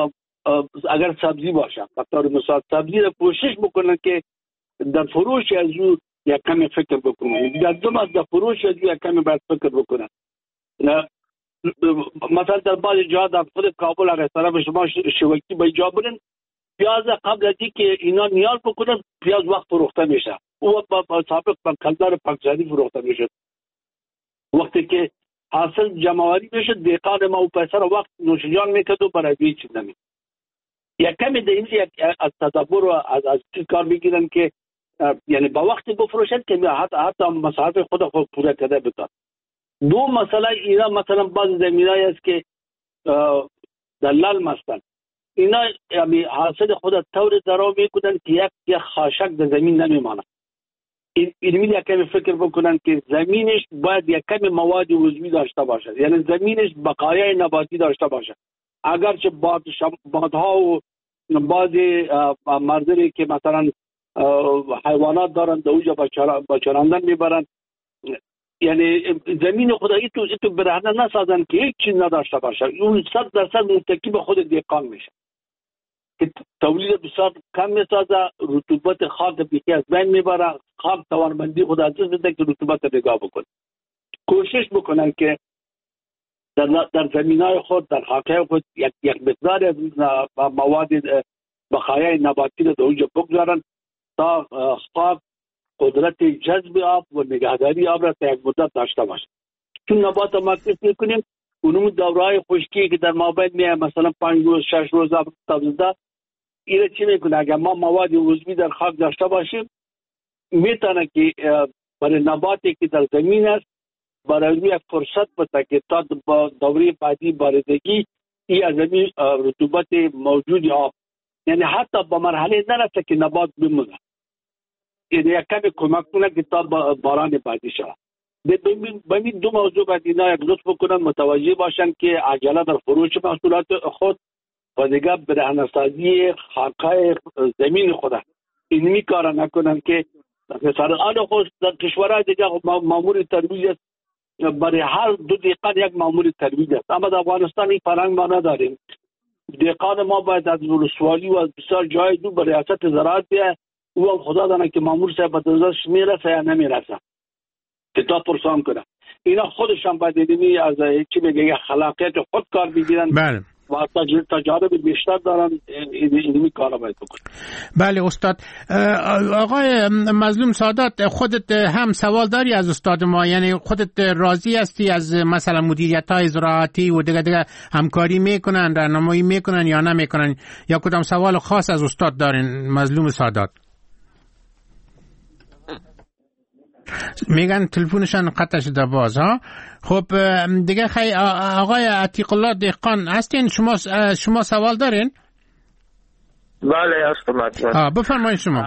اگر سبزی باشه، بطور مثال سبزی را کوشش بکنن که در فروش از او یک کمی فکر بکنن، در دم از در فروش از او یک کمی باید فکر بکنن. مثلا در بعض جاها در خود کابل اگر طرف شما شوکی به جا برن، پیاز قبل از اینکه اینا نیال بکنن پیاز وقت فروخته میشه، او با سابق با کلدار پاکزادی فروخته میشه. وقتی که حاصل جمعوری میشه، دهقان ما او پیسه رو وقت نوشیجان میکرد و برای چیز نمی. یک کمی در اینجا از تدبر و از از کار بگیرن که یعنی با وقتی بفروشن که حتی حتی مصارف خود خود پوره کرده بتن. دو مسئله اینا مثلا بعض زمینایی است که دلال مستن اینا یعنی حاصل خود طور درام میکنن که یک یک خاشک در زمین نمیمانه. این علمی یک کمی فکر بکنن که زمینش باید یک کمی مواد عضوی داشته باشه، یعنی زمینش بقایای نباتی داشته باشه. اگرچه باد بادها و بعضی مردمی که مثلا حیوانات دارن در اونجا با چراندن میبرن، یعنی زمین خدایی تو تو برهنه نسازن که هیچ چیز نداشته باشه. اون صد درصد مرتکب خود دهقان میشه که تولید بسیار کم میسازه، رطوبت خاک بیخی از بین میبره، خاک توانمندی خود از دست بده که رطوبت نگاه بکنه. کوشش بکنن که در در زمینای خود در خاکای خود یک یک مقدار از مواد بقایای نباتی رو در اونجا بگذارن تا خاک قدرت جذب آب و نگهداری آب را تا یک مدت داشته باشه. چون نبات ما کش میکنیم اونم دورهای خشکی که در مابین میه مثلا پنج روز شش روز تابزده ایره چی میکنه؟ اگر ما مواد عضوی در خاک داشته باشیم میتونه که برای نباتی که در زمین است برای یک فرصت بده که تا با دوره بعدی باردگی ای از زمین رطوبت موجود آب، یعنی حتی با مرحله نرسه که نبات بمونه، یعنی یک کمی کمک کنه که تا باران بعدی شود. ببین دو موضوع باید اینا یک لطف کنن متوجه باشن که عجله در فروش محصولات خود و دیگه برهنه‌سازی خاکای زمین خود این می کار نکنن که مثلا آن خود در کشورهای دیگه مامور ترویج است، برای هر دو دقیقه یک مامور ترویج است، اما در افغانستان این فرهنگ ما نداریم. دهقان ما باید از ولسوالی و از بسیار جای دو برای ریاست زراعت بیه، او هم خدا دانه که مامور صاحب به دستش میرسه یا نمیرسه که تا پرسان کنه. اینا خودشان باید دیدنی از چی بگه خلاقیت خود کار بگیرن. بله. و تجارب بیشتر دارن، اینمی کارا باید بکنن. بله استاد. آقای مظلوم سادات، خودت هم سوال داری از استاد ما؟ یعنی خودت راضی هستی از مثلا مدیریت های زراعتی و دیگه دیگه همکاری میکنن، راهنمایی میکنن یا نمیکنن، یا کدام سوال خاص از استاد دارین مظلوم سادات؟ میگن تلفنشان قطع شده باز ها. خب دیگه خی آقای عتیق الله دهقان هستین، شما شما سوال دارین؟ بله هستم. بفرمایید شما.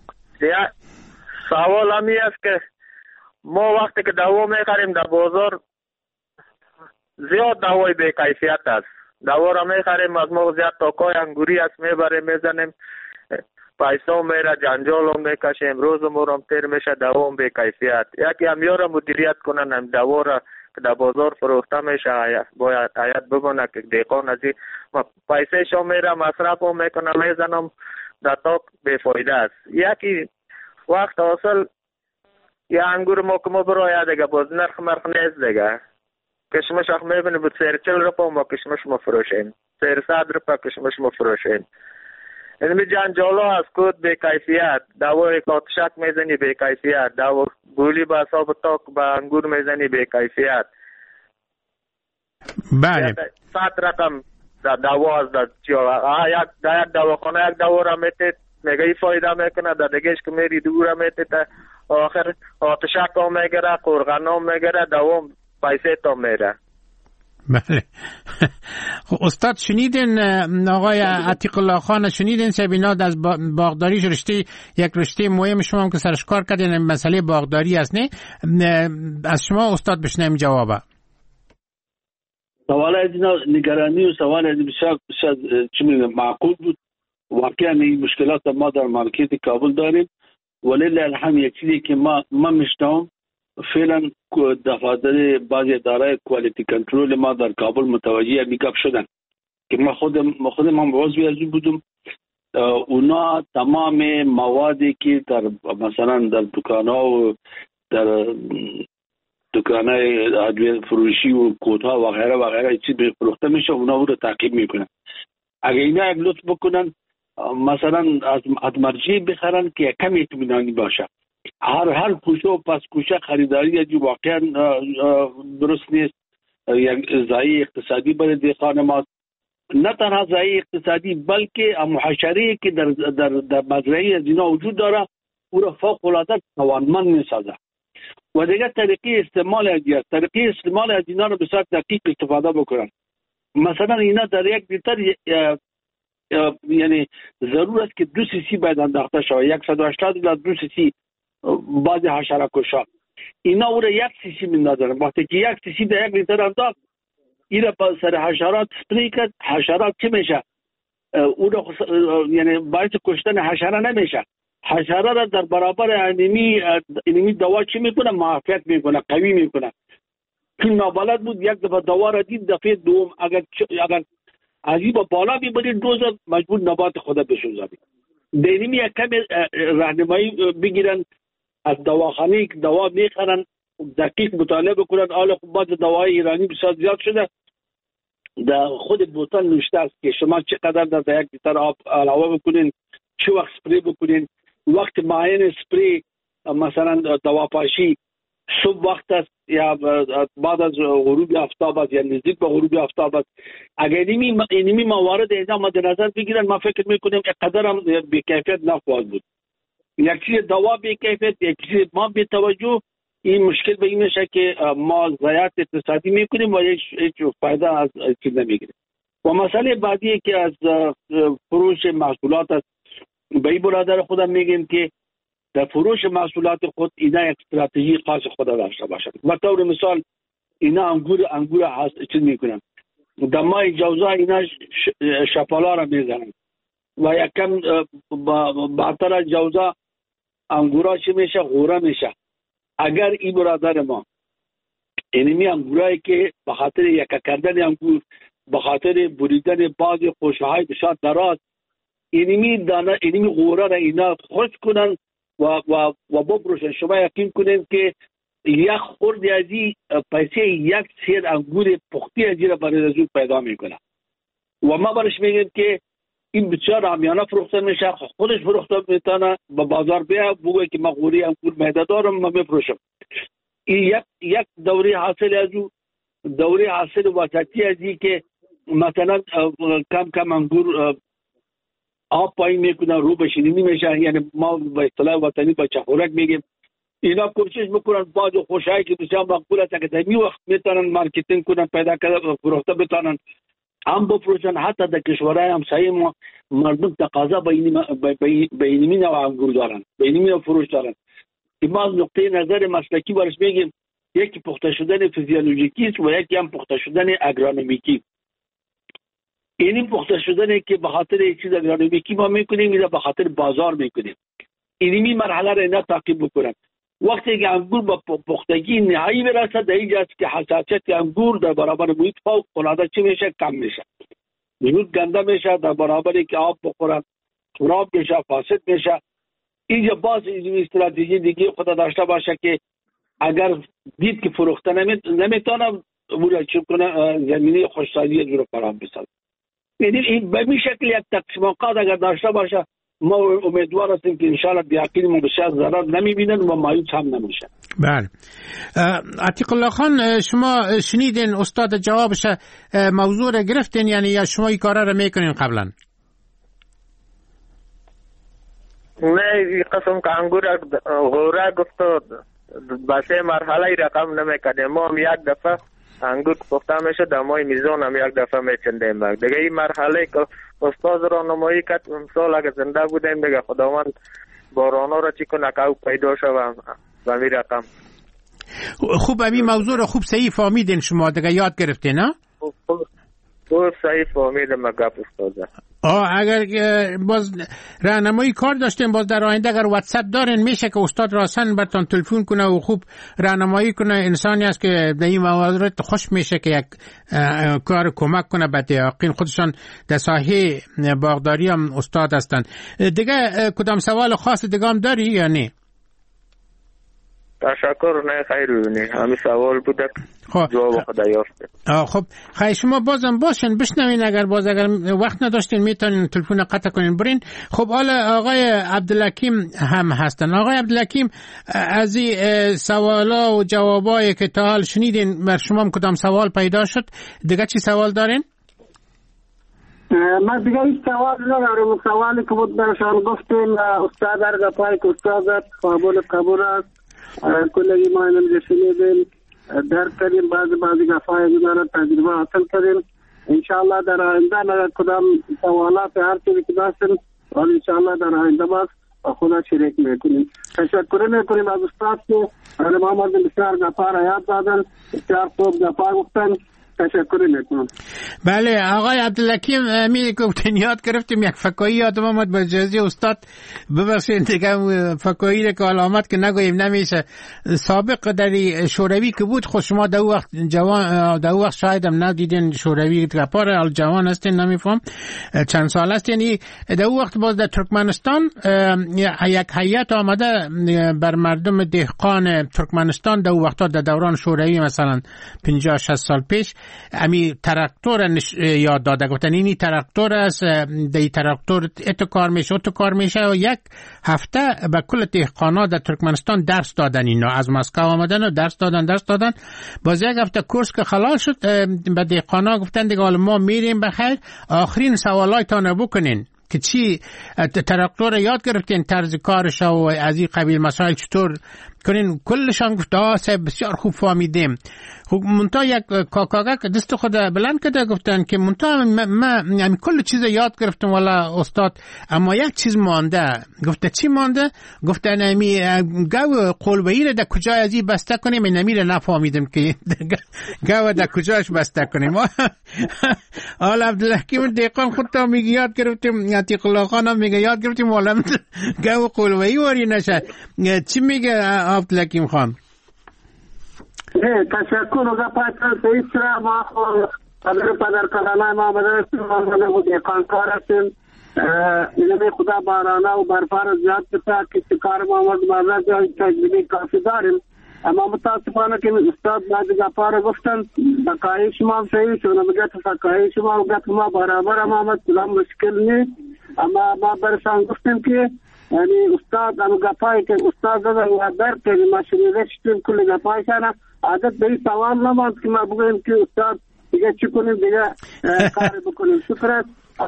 سوال همی است که ما وقتی که دوا میخریم در بازار زیاد دوای بی کیفیت است. دوا را میخریم از ما زیاد تاکای انگوری است میبریم میزنیم، پیسا میره، جنجال هم میکشیم، روز مورم تیر میشه، دوا هم بی کیفیت. یکی همیار مدیریت کنن هم دوا را که در بازار فروخته میشه باید آیت بگونه که دهقان از این پیسه شو میره مصرف هم میکنه میزنم در تاک بیفایده است. یکی وقت حاصل یا انگور ما که ما برای دیگه باز نرخ مرخ نیست دیگه، کشمش اخ میبینی بود سیر چل روپا ما کشمش ما فروشیم، سیر صد روپا کشمش ما فروشیم. اینمی جنجالا از کود بی کیفیت، دوای کاتشک میزنی بی کیفیت، دوا گولی با حساب تاک با انگور میزنی بی کیفیت. بله. صد رقم دوا از در چیا یک یک دواخانه یک دوا را میتید میگه ای فایده میکنه، در دیگهش که میری دور را میتید آخر آتشک هم میگره، قرغن هم میگره، دوا پیسه تا میره. بله. خب استاد شنیدین آقای عتیق الله خان، شنیدین سبیناد از باغداری رشته یک رشته مهم شما هم که سرش کار کردین مسئله باغداری است، نه از شما استاد بشنیم جوابه. سوال از نگرانی و سوال از بسیار بسیار چی میگم معقول بود. واقعا این مشکلات ما در مارکت کابل داریم، ولی الحمد یک چیزی که ما ما میشتم فعلا دفاتر بعضی اداره کوالیتی کنترل ما در کابل متوجه میگاب شدن که ما خودم خودم هم عضو از بودم. اونا تمام موادی که در مثلا در دکان‌ها و در دکان‌های ادویه فروشی و کودها و غیره و غیره چیزی فروخته میشه اونا رو تعقیب میکنن. اگه اینا یک لطف بکنن مثلا از از مرجع بخرن که کمی اطمینانی باشه. هر هر کوچه و پس کوچه خریداری جو واقعا درست نیست، یک ضایع اقتصادی برای دهقان ما. نه تنها ضایع اقتصادی بلکه حشره که در در در مزرعه از اینا وجود داره او را فوق العاده توانمند میسازه. و دیگه طریقه استعمال از دیگر طریقه استعمال از اینا رو به صورت دقیق استفاده بکنن. مثلا اینا در یک لیتر یعنی ضرور است که دو سی سی باید انداخته شود، صد و هشتاد الی دو سی سی بعض حشره کشا اینا او را یک سی سی میندازن. وقتی که یک سی سی در یک لیتر انداخت این را با سر حشرات سپری کرد، حشرات چه میشه؟ او را یعنی باعث کشتن حشره نمیشه، حشره را در برابر انیمی انیمی دوا چی میکنه؟ معافیت میکنه، قوی میکنه. چون نابلد بود یک دفعه دوا را دید، دفعه دوم اگر اگر عجیب بالا میبرید دوز مجبور نبات خدا بسوزه. دینمی یک کمی راهنمایی بگیرن از دواخانه که دوا میخرن، دقیق مطالعه بکنن. حالا خب بعض دوای ایرانی بسیار زیاد شده در خود بوتل نوشته است که شما چقدر در یک لیتر آب علاوه بکنین، چه وقت سپری بکنین، وقت معین سپری مثلا دواپاشی صبح وقت است یا بعد از غروب آفتاب است یا نزدیک به غروب آفتاب است. اگر اینمی اینمی موارد اینا مد نظر بگیرن ما فکر میکنیم اینقدر هم بی کیفیت نخواهد بود. یک چیز دوا بی کیفیت، یک چیز ما بی توجه، این مشکل به این میشه که ما ضایعات اقتصادی میکنیم و هیچ فایده از چیز نمیگیریم. و مسئله بعدی که از فروش محصولات است، به این برادر خودم میگیم که در فروش محصولات خود اینا یک استراتژی خاص خود داشته باشد. و طور مثال اینا انگور انگور هست چیز میکنن، در ماه جوزا اینا شپالا را میزنن و یک کم بعدتر از جوزا انگورا چی میشه؟ غوره میشه. اگر این برادر ما اینمی انگورایی که به خاطر یکا کردن انگور، به خاطر بریدن بعض خوشهای بسیار دراز، اینمی دانه اینمی غوره را اینا خوش کنن و و و بفروشن، شما یقین کنین که یک خورد از این پیسه یک سیر انگور پختی از را برای رزول پیدا میکنه. و ما برش میگیم که این بسیار عامیانه فروخته میشه، خودش فروخته میتونه به بازار بیا بگوی که من غوری انگور میده دارم من میفروشم. این یک یک دوره حاصل از او دوره حاصل وسطی از این که مثلا کم کم انگور آب پایین میکنن رو بشینی میشه، یعنی ما به اصطلاح وطنی بچه خورک میگیم. اینا کوشش میکنن بعض خوشایی که بسیار مقبول است که در می وقت میتونن مارکتینگ کنن، پیدا کردن فروخته بتونن هم بفروشن. حتی در کشورهای همسایه ما مردم تقاضا به اینمی نوع انگور دارن، به اینمی نوع فروش دارن. ما از نقطه نظر مسلکی برش میگیم یکی پخته شدن فیزیولوژیکی است و یکی هم پخته شدن اگرونومیکی. اینی پخته شدن که به خاطر یک چیز اگرونومیکی ما میکنیم، اینا به خاطر بازار میکنیم. اینمی مرحله را اینا تعقیب بکنن. وقتی که انگور با پختگی نهایی برسه در اینجاست که حساسیت انگور در برابر محیط فوق العاده چی میشه؟ کم میشه. محیط گنده میشه، در برابری که آب بخورن خراب میشه، فاسد میشه. اینجا باز این استراتژی دیگه خود داشته باشه که اگر دید که فروخته نمیتونه بوده چی کنه زمینه خوشسالی رو فراهم بسازه. یعنی این به این شکل یک تقسیمات اگر داشته باشه ما امیدوار هستیم که انشاءالله بیاقینمون بسیار ضرر نمیبینن و مایوس هم نمیشه. بله. عتیق الله خان شما شنیدین استاد جوابش موضوع را گرفتین، یعنی یا شما این کارا را میکنین قبلا؟ نه این قسم که انگور غوره گفت بسه مرحله رقم نمیکنیم. ما هم یک دفعه انگور پخته میشه در ماه میزان هم یک دفعه میچندیم. دیگه این مرحله که استاد راهنمایی کرد امسال اگه زنده بودیم دیگه خداوند بارانا را چی کنه که او پیدا شوم و می رقم. خوب این موضوع رو خوب صحیح فهمیدین شما دیگه یاد گرفتین ها؟ خوب خوب صحیح فهمیدم گپ استاد. آه اگر باز راهنمایی کار داشتیم باز در آینده اگر واتساپ دارین میشه که استاد راسن براتون تلفن کنه و خوب راهنمایی کنه. انسانی است که در این موارد خوش میشه که یک کار کمک کنه به یقین خودشان در ساحه باغداری هم استاد هستن. دیگه کدام سوال خاص دیگه هم داری یا نه؟ تشکر. نه خیر نه همین سوال بود جواب خدا یافته. خب خیلی شما بازم باشین بشنوین، اگر باز اگر وقت نداشتین میتونین تلفن قطع کنین برین. خب حالا آقای عبدالحکیم هم هستن. آقای عبدالحکیم از این سوالا و جوابایی که تا حال شنیدین بر شما کدام سوال پیدا شد؟ دیگه چی سوال دارین؟ من دیگه هیچ سوال ندارم. سوالی که بود برشان گفتیم استاد در گپایی که استاد قابل قبول است، کلگی ما اینم شنیدیم، درک کردیم، بعضی بعضی گپایی دارن تجربه حاصل کردیم. انشاءالله در آینده اگر کدام سوالات هر چیزی که داشتیم انشاءالله در آینده باز خدا شریک میکنیم. تشکر میکنیم از استاد که محمد بسیار گپا را یاد دادن، بسیار خوب گپا گفتن. تشکر میکنم. بله آقای عبدالحکیم می گفتن یاد گرفتیم یک فکایی یادم آمد با اجازه استاد ببخشید دیگه فکایی را که علامت که نگوییم نمیشه. سابق در شوروی که بود خود شما در وقت جوان در وقت شاید هم ندیدین شوروی گپا را، جوان هستین نمیفهم چند سال هستین. یعنی در وقت باز در ترکمنستان یک هیئت آمده بر مردم دهقان ترکمنستان در وقت در دوران شوروی مثلا پنجاه شصت سال پیش امی تراکتور یاد داده، گفتن اینی تراکتور است، دی تراکتور اتو کار میشه اتو کار میشه و یک هفته به کل دهقانا در ترکمنستان درس دادن. اینا از مسکو آمدن و درس دادن درس دادن باز یک هفته کورس که خلاص شد به دهقانا گفتن دیگه ما میریم بخیر آخرین سوالایتان بکنین که چی تراکتور یاد گرفتین، طرز کارش و از این قبیل مسائل چطور کنین. کلشان گفت آه صاحب بسیار خوب فهمیدیم. خب منتها یک کاکاگا که دست خود بلند کرده گفتن که منتها ما یعنی کل چیز یاد گرفتم والا استاد، اما یک چیز مانده. گفته چی مانده؟ گفتن امی گاو قلبه‌ای را در کجای ازی بسته کنیم؟ نمیره نفهمیدم که گاو در کجاش بسته کنیم. حالا عبدالحکیم دهقان خودتا میگه یاد گرفتیم، عتیق الله خان هم میگه یاد گرفتیم، والا گاو قلبه‌ای واری نشه. چی میگه عبدالحکیم خان؟ تشکر و گپایتان سیست را ما خود قدر پدر کلانای ما بدرستیم ما بود یکان کار هستیم. اینمی خدا بارانه و برفار زیاد بسا کسی کار ما آمد مازد جای تجربی کافی داریم، اما متاسفانه که استاد بعضی گپا را گفتن بقایی شما صحیح شد و گت فقایی شما و گت ما برابر هم آمد کلام مشکل نیست، اما ما برشان گفتیم که یعنی استاد هم گپایی که استاد داده و در که ما شنیده شدیم کل گپایشان عادت به این سوال نماند که ما بگویم که استاد دیگه چی کنیم دیگه کار بکنیم. شکرت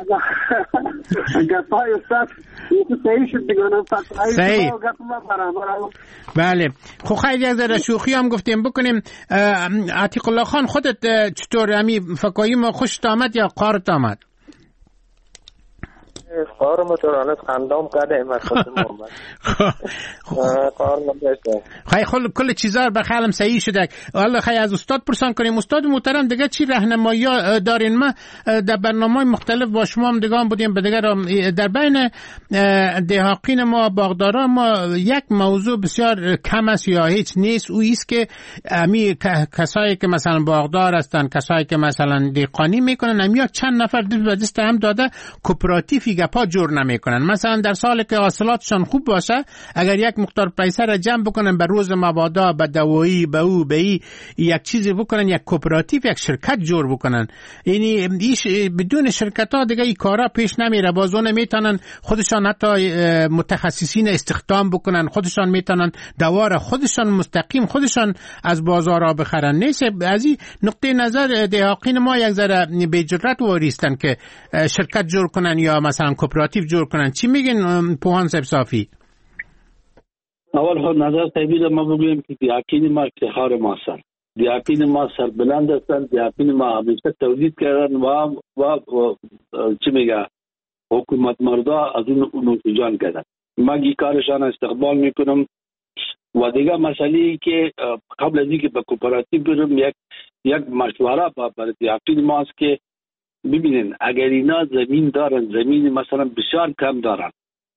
گپای استاد این صحیح شد دیگه صحیح. بله خب خیلی از در شوخی هم گفتیم بکنیم. عتیق الله خان خودت چطور همی فکایی ما خوشت آمد یا قارت آمد؟ قار متورانت خندام کرده امت خودم آمد قار نبشته خیلی خل کل چیزا به خیالم صحیح شده. والله خیلی از استاد پرسان کنیم. استاد محترم دیگه چی راهنمایی دارین؟ ما در برنامه‌های مختلف با شما هم دیگه بودیم به دیگه در بین دهاقین ما باغدارا ما یک موضوع بسیار کم است یا هیچ نیست، او است که امی کسایی که مثلا باغدار هستن، کسایی که مثلا دهقانی میکنن امیا چند نفر دست به دست هم داده کوپراتیوی گپا جور نمیکنن. مثلا در سالی که حاصلاتشان خوب باشه اگر یک مقدار پیسه را جمع بکنن به روز مبادا، به دوایی، به او به ای یک چیزی بکنن، یک کوپراتیو یک شرکت جور بکنن. یعنی ایش بدون شرکت ها دیگه این کارا پیش نمیره. بازونه میتونن خودشان حتی متخصصین استخدام بکنن، خودشان میتونن دوار خودشان مستقیم خودشان از بازارها بخرن. نیست از این نقطه نظر دهاقین ما یک ذره به جرأت واریستن که شرکت جور کنن یا مثلا کوپراتیو جور کنن. چی میگن پوهان صاحب صافی؟ اول خود نظر طبیعی ما بگویم که دیاقین ما افتخار ما هستند، دیاقین ما سربلند هستند، دیاقین ما همیشه تولید کردن و و, و چی میگه حکومت مردا از اون نوجوان کردن. ما این کارشان استقبال میکنم و دیگه مسئله که قبل از اینکه به کوپراتیو برم یک یک مشوره برای دیاقین ما است که ببینین اگر اینا زمین دارن، زمین مثلا بسیار کم دارن،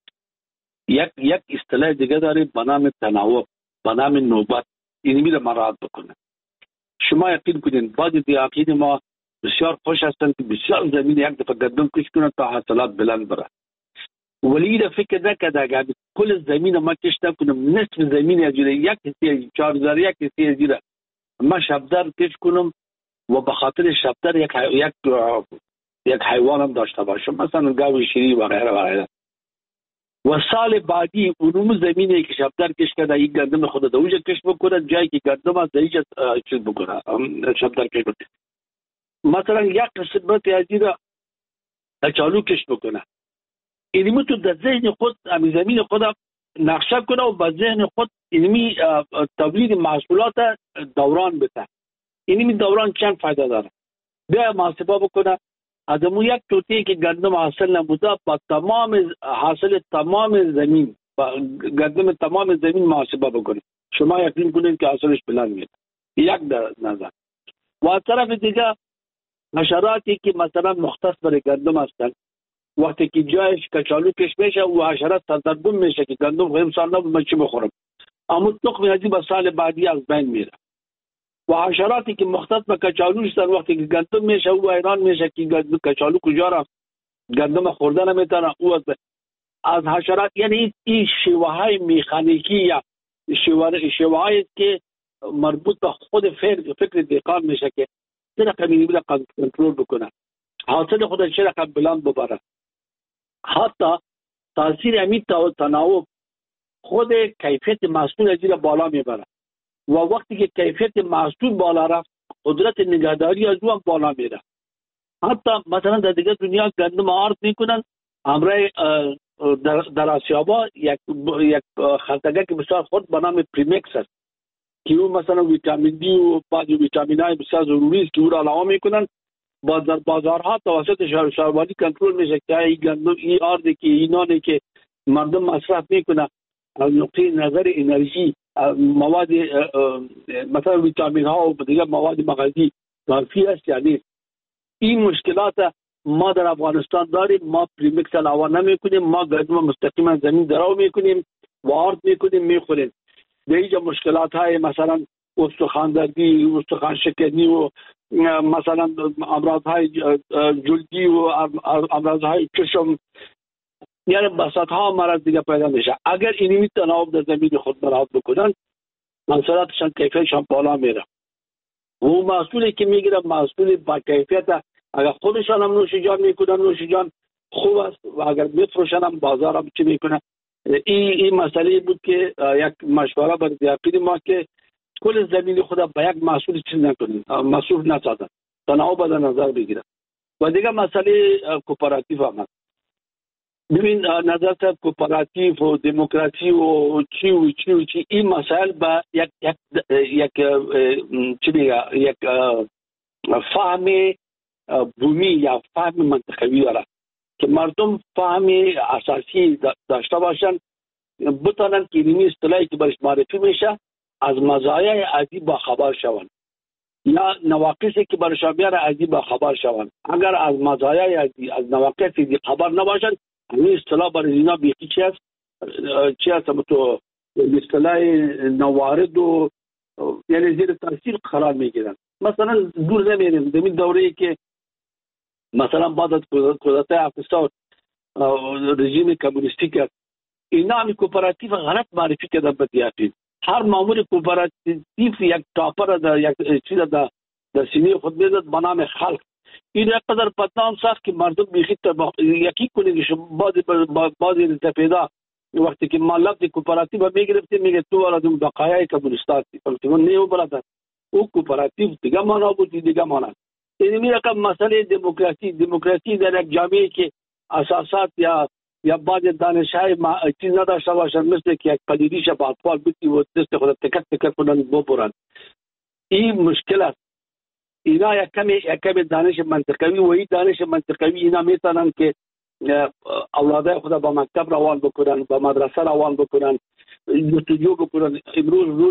یک یک اصطلاح دیگه داره به نام تناوب، به نام نوبت، این میره مراعات بکنه. شما یقین کنین بعض دیاقین ما بسیار خوش هستن که بسیار زمین یک دفعه گندم کش کنن تا حاصلات بلند بره، ولی اینا فکر نکرده اگر کل زمین ما کشته کنم نصف زمین اجوره یک حصه چهار زار یک حصه اجوره ما شبدر کش کنم و به خاطر شبدر یک یک یک حیوان هم داشته باشم، مثلا گاو شیری و غیره و غیره، و سال بعدی اونم زمینی که شبدر کش کرده این گندم خود دوجه کش بکنه، جایی که گندم از دیگه چیز بکنه شبدر کش بکنه. مثلا یک قسمت ازیره کچالو کش بکنه. اینمی تو در ذهن خود امی زمین خود نقشه کنه و به ذهن خود اینمی تولید محصولات دوران بده. اینمی دوران چند فایده داره؟ بیا محاسبه بکنه از امو یک توتی که گندم حاصل نبوده با تمام حاصل تمام زمین با گندم تمام زمین محاسبه بکنه، شما یقین کنید که حاصلش بلند میاد. یک نظر. و از طرف دیگه حشراتی که مثلا مختص برای گندم هستن وقتی که جایش کچالو کش میشه و حشرات سردرگم میشه که گندم خیلی سال نبود من چی بخورم، اما تخم هزی به سال بعدی از بین میره. و حشراتی که مختص به کچالو هستن وقتی که گندم میشه او ایران میشه که کچالو کجا رفت گندم خورده نمیتونه او از از حشرات. یعنی این شیوه های میخانیکی یا شیوه هایی که مربوط به خود فکر فکر دهقان میشه که چه رقم اینی بلا کنترل بکنه، حاصل خود چه رقم بلند ببره. حتی تاثیر امی تناوب خود کیفیت محصول از بالا میبره و وقتی که کیفیت محصول بالا رفت قدرت نگهداری از اون بالا میره. حتی مثلا در دیگه دنیا گندم آرد میکنن، امرای در, در آسیابا یک یک خلطگه که بسیار خود به نام پریمکس است که اون مثلا ویتامین دی و بعضی ویتامین های بسیار ضروری است که او را علاوه میکنن با در بازارها توسط شهروانی کنترل میشه که این گندم این آردی که اینانی که مردم مصرف میکنه از نقطه نظر انرژی مواد مثلا ویتامین ها و دیگه مواد مغذی کافی است. یعنی این مشکلات ما در افغانستان داریم. ما پریمکس علاوه نمیکنیم، ما گندم مستقیما زمین درو میکنیم و آرد میکنیم میخوریم. به اینجا مشکلات های مثلا استخوان دردی، استخوان شکنی و مثلا امراض های جلدی و امراض های چشم، یعنی بساط ها مرض دیگه پیدا میشه. اگر اینمی تناوب در زمین خود مراعات بکنن محصولاتشان کیفیتشان بالا میره. و محصولی که میگیره محصول با کیفیت، اگر خودشان هم نوش جان میکنن نوش جان خوب است و اگر میفروشن هم بازار هم چی میکنه. این این مسئله بود که یک مشوره بر دیاپید ما که کل زمین خود به یک محصول چیز نکنیم، محصول نسازن، تناوب در نظر بگیرن. و دیگه مسئله کوپراتیو هم هست. ببین نظر صاحب کوپراتیو و دموکراسی و چی و چی و چی این مسائل با یک یک یک چی میگه یک فهم بومی یا فهم منطقوی داره که مردم فهم اساسی داشته باشن، بتونن که اینی اصطلاحی که برش معرفی میشه از مزایای ازی با خبر شون یا نواقصی که برشان بیاره ازی با خبر شون. اگر از مزایای ازی از نواقصی خبر نباشن این اصطلاح برای اینا بیخی چی هست چی هست تو اصطلاح نوارد و یعنی زیر تاثیر قرار میگیرن. مثلا دور نمیریم در این دوره‌ای که مثلا بعد از کودتای افغانستان رژیم کمونیستی کرد، اینا همی کوپراتیو غلط معرفی کردن به دیاپید. هر مامور کوپراتیو یک تاپر در یک چیز در در سینه خود میزد به نام خلق. این یک قدر بدنام ساخت که مردم بیخی یکی کنید که بعضی بعضی پیدا وقتی که ما لفظ کوپراتیو میگرفتیم میگه تو از اون بقایای کمونیستان هستی. من نیو برادر او کوپراتیو دیگه مانا بود دیگه مانا. این می رقم مسئله دموکراسی دموکراسی در یک جامعه که اساسات یا یا بعض دانش‌های چیز نداشته باشن مثل که یک پلیدیش با اطفال بیتی و دست خود تکت تکت کنن ببرن، این مشکل است. اینا یک کمی یک کمی دانش منطقوی و این دانش منطقوی اینا میتونن که اولادای خود با مکتب روان بکنن، با مدرسه روان بکنن، جستجو بکنن. امروز روز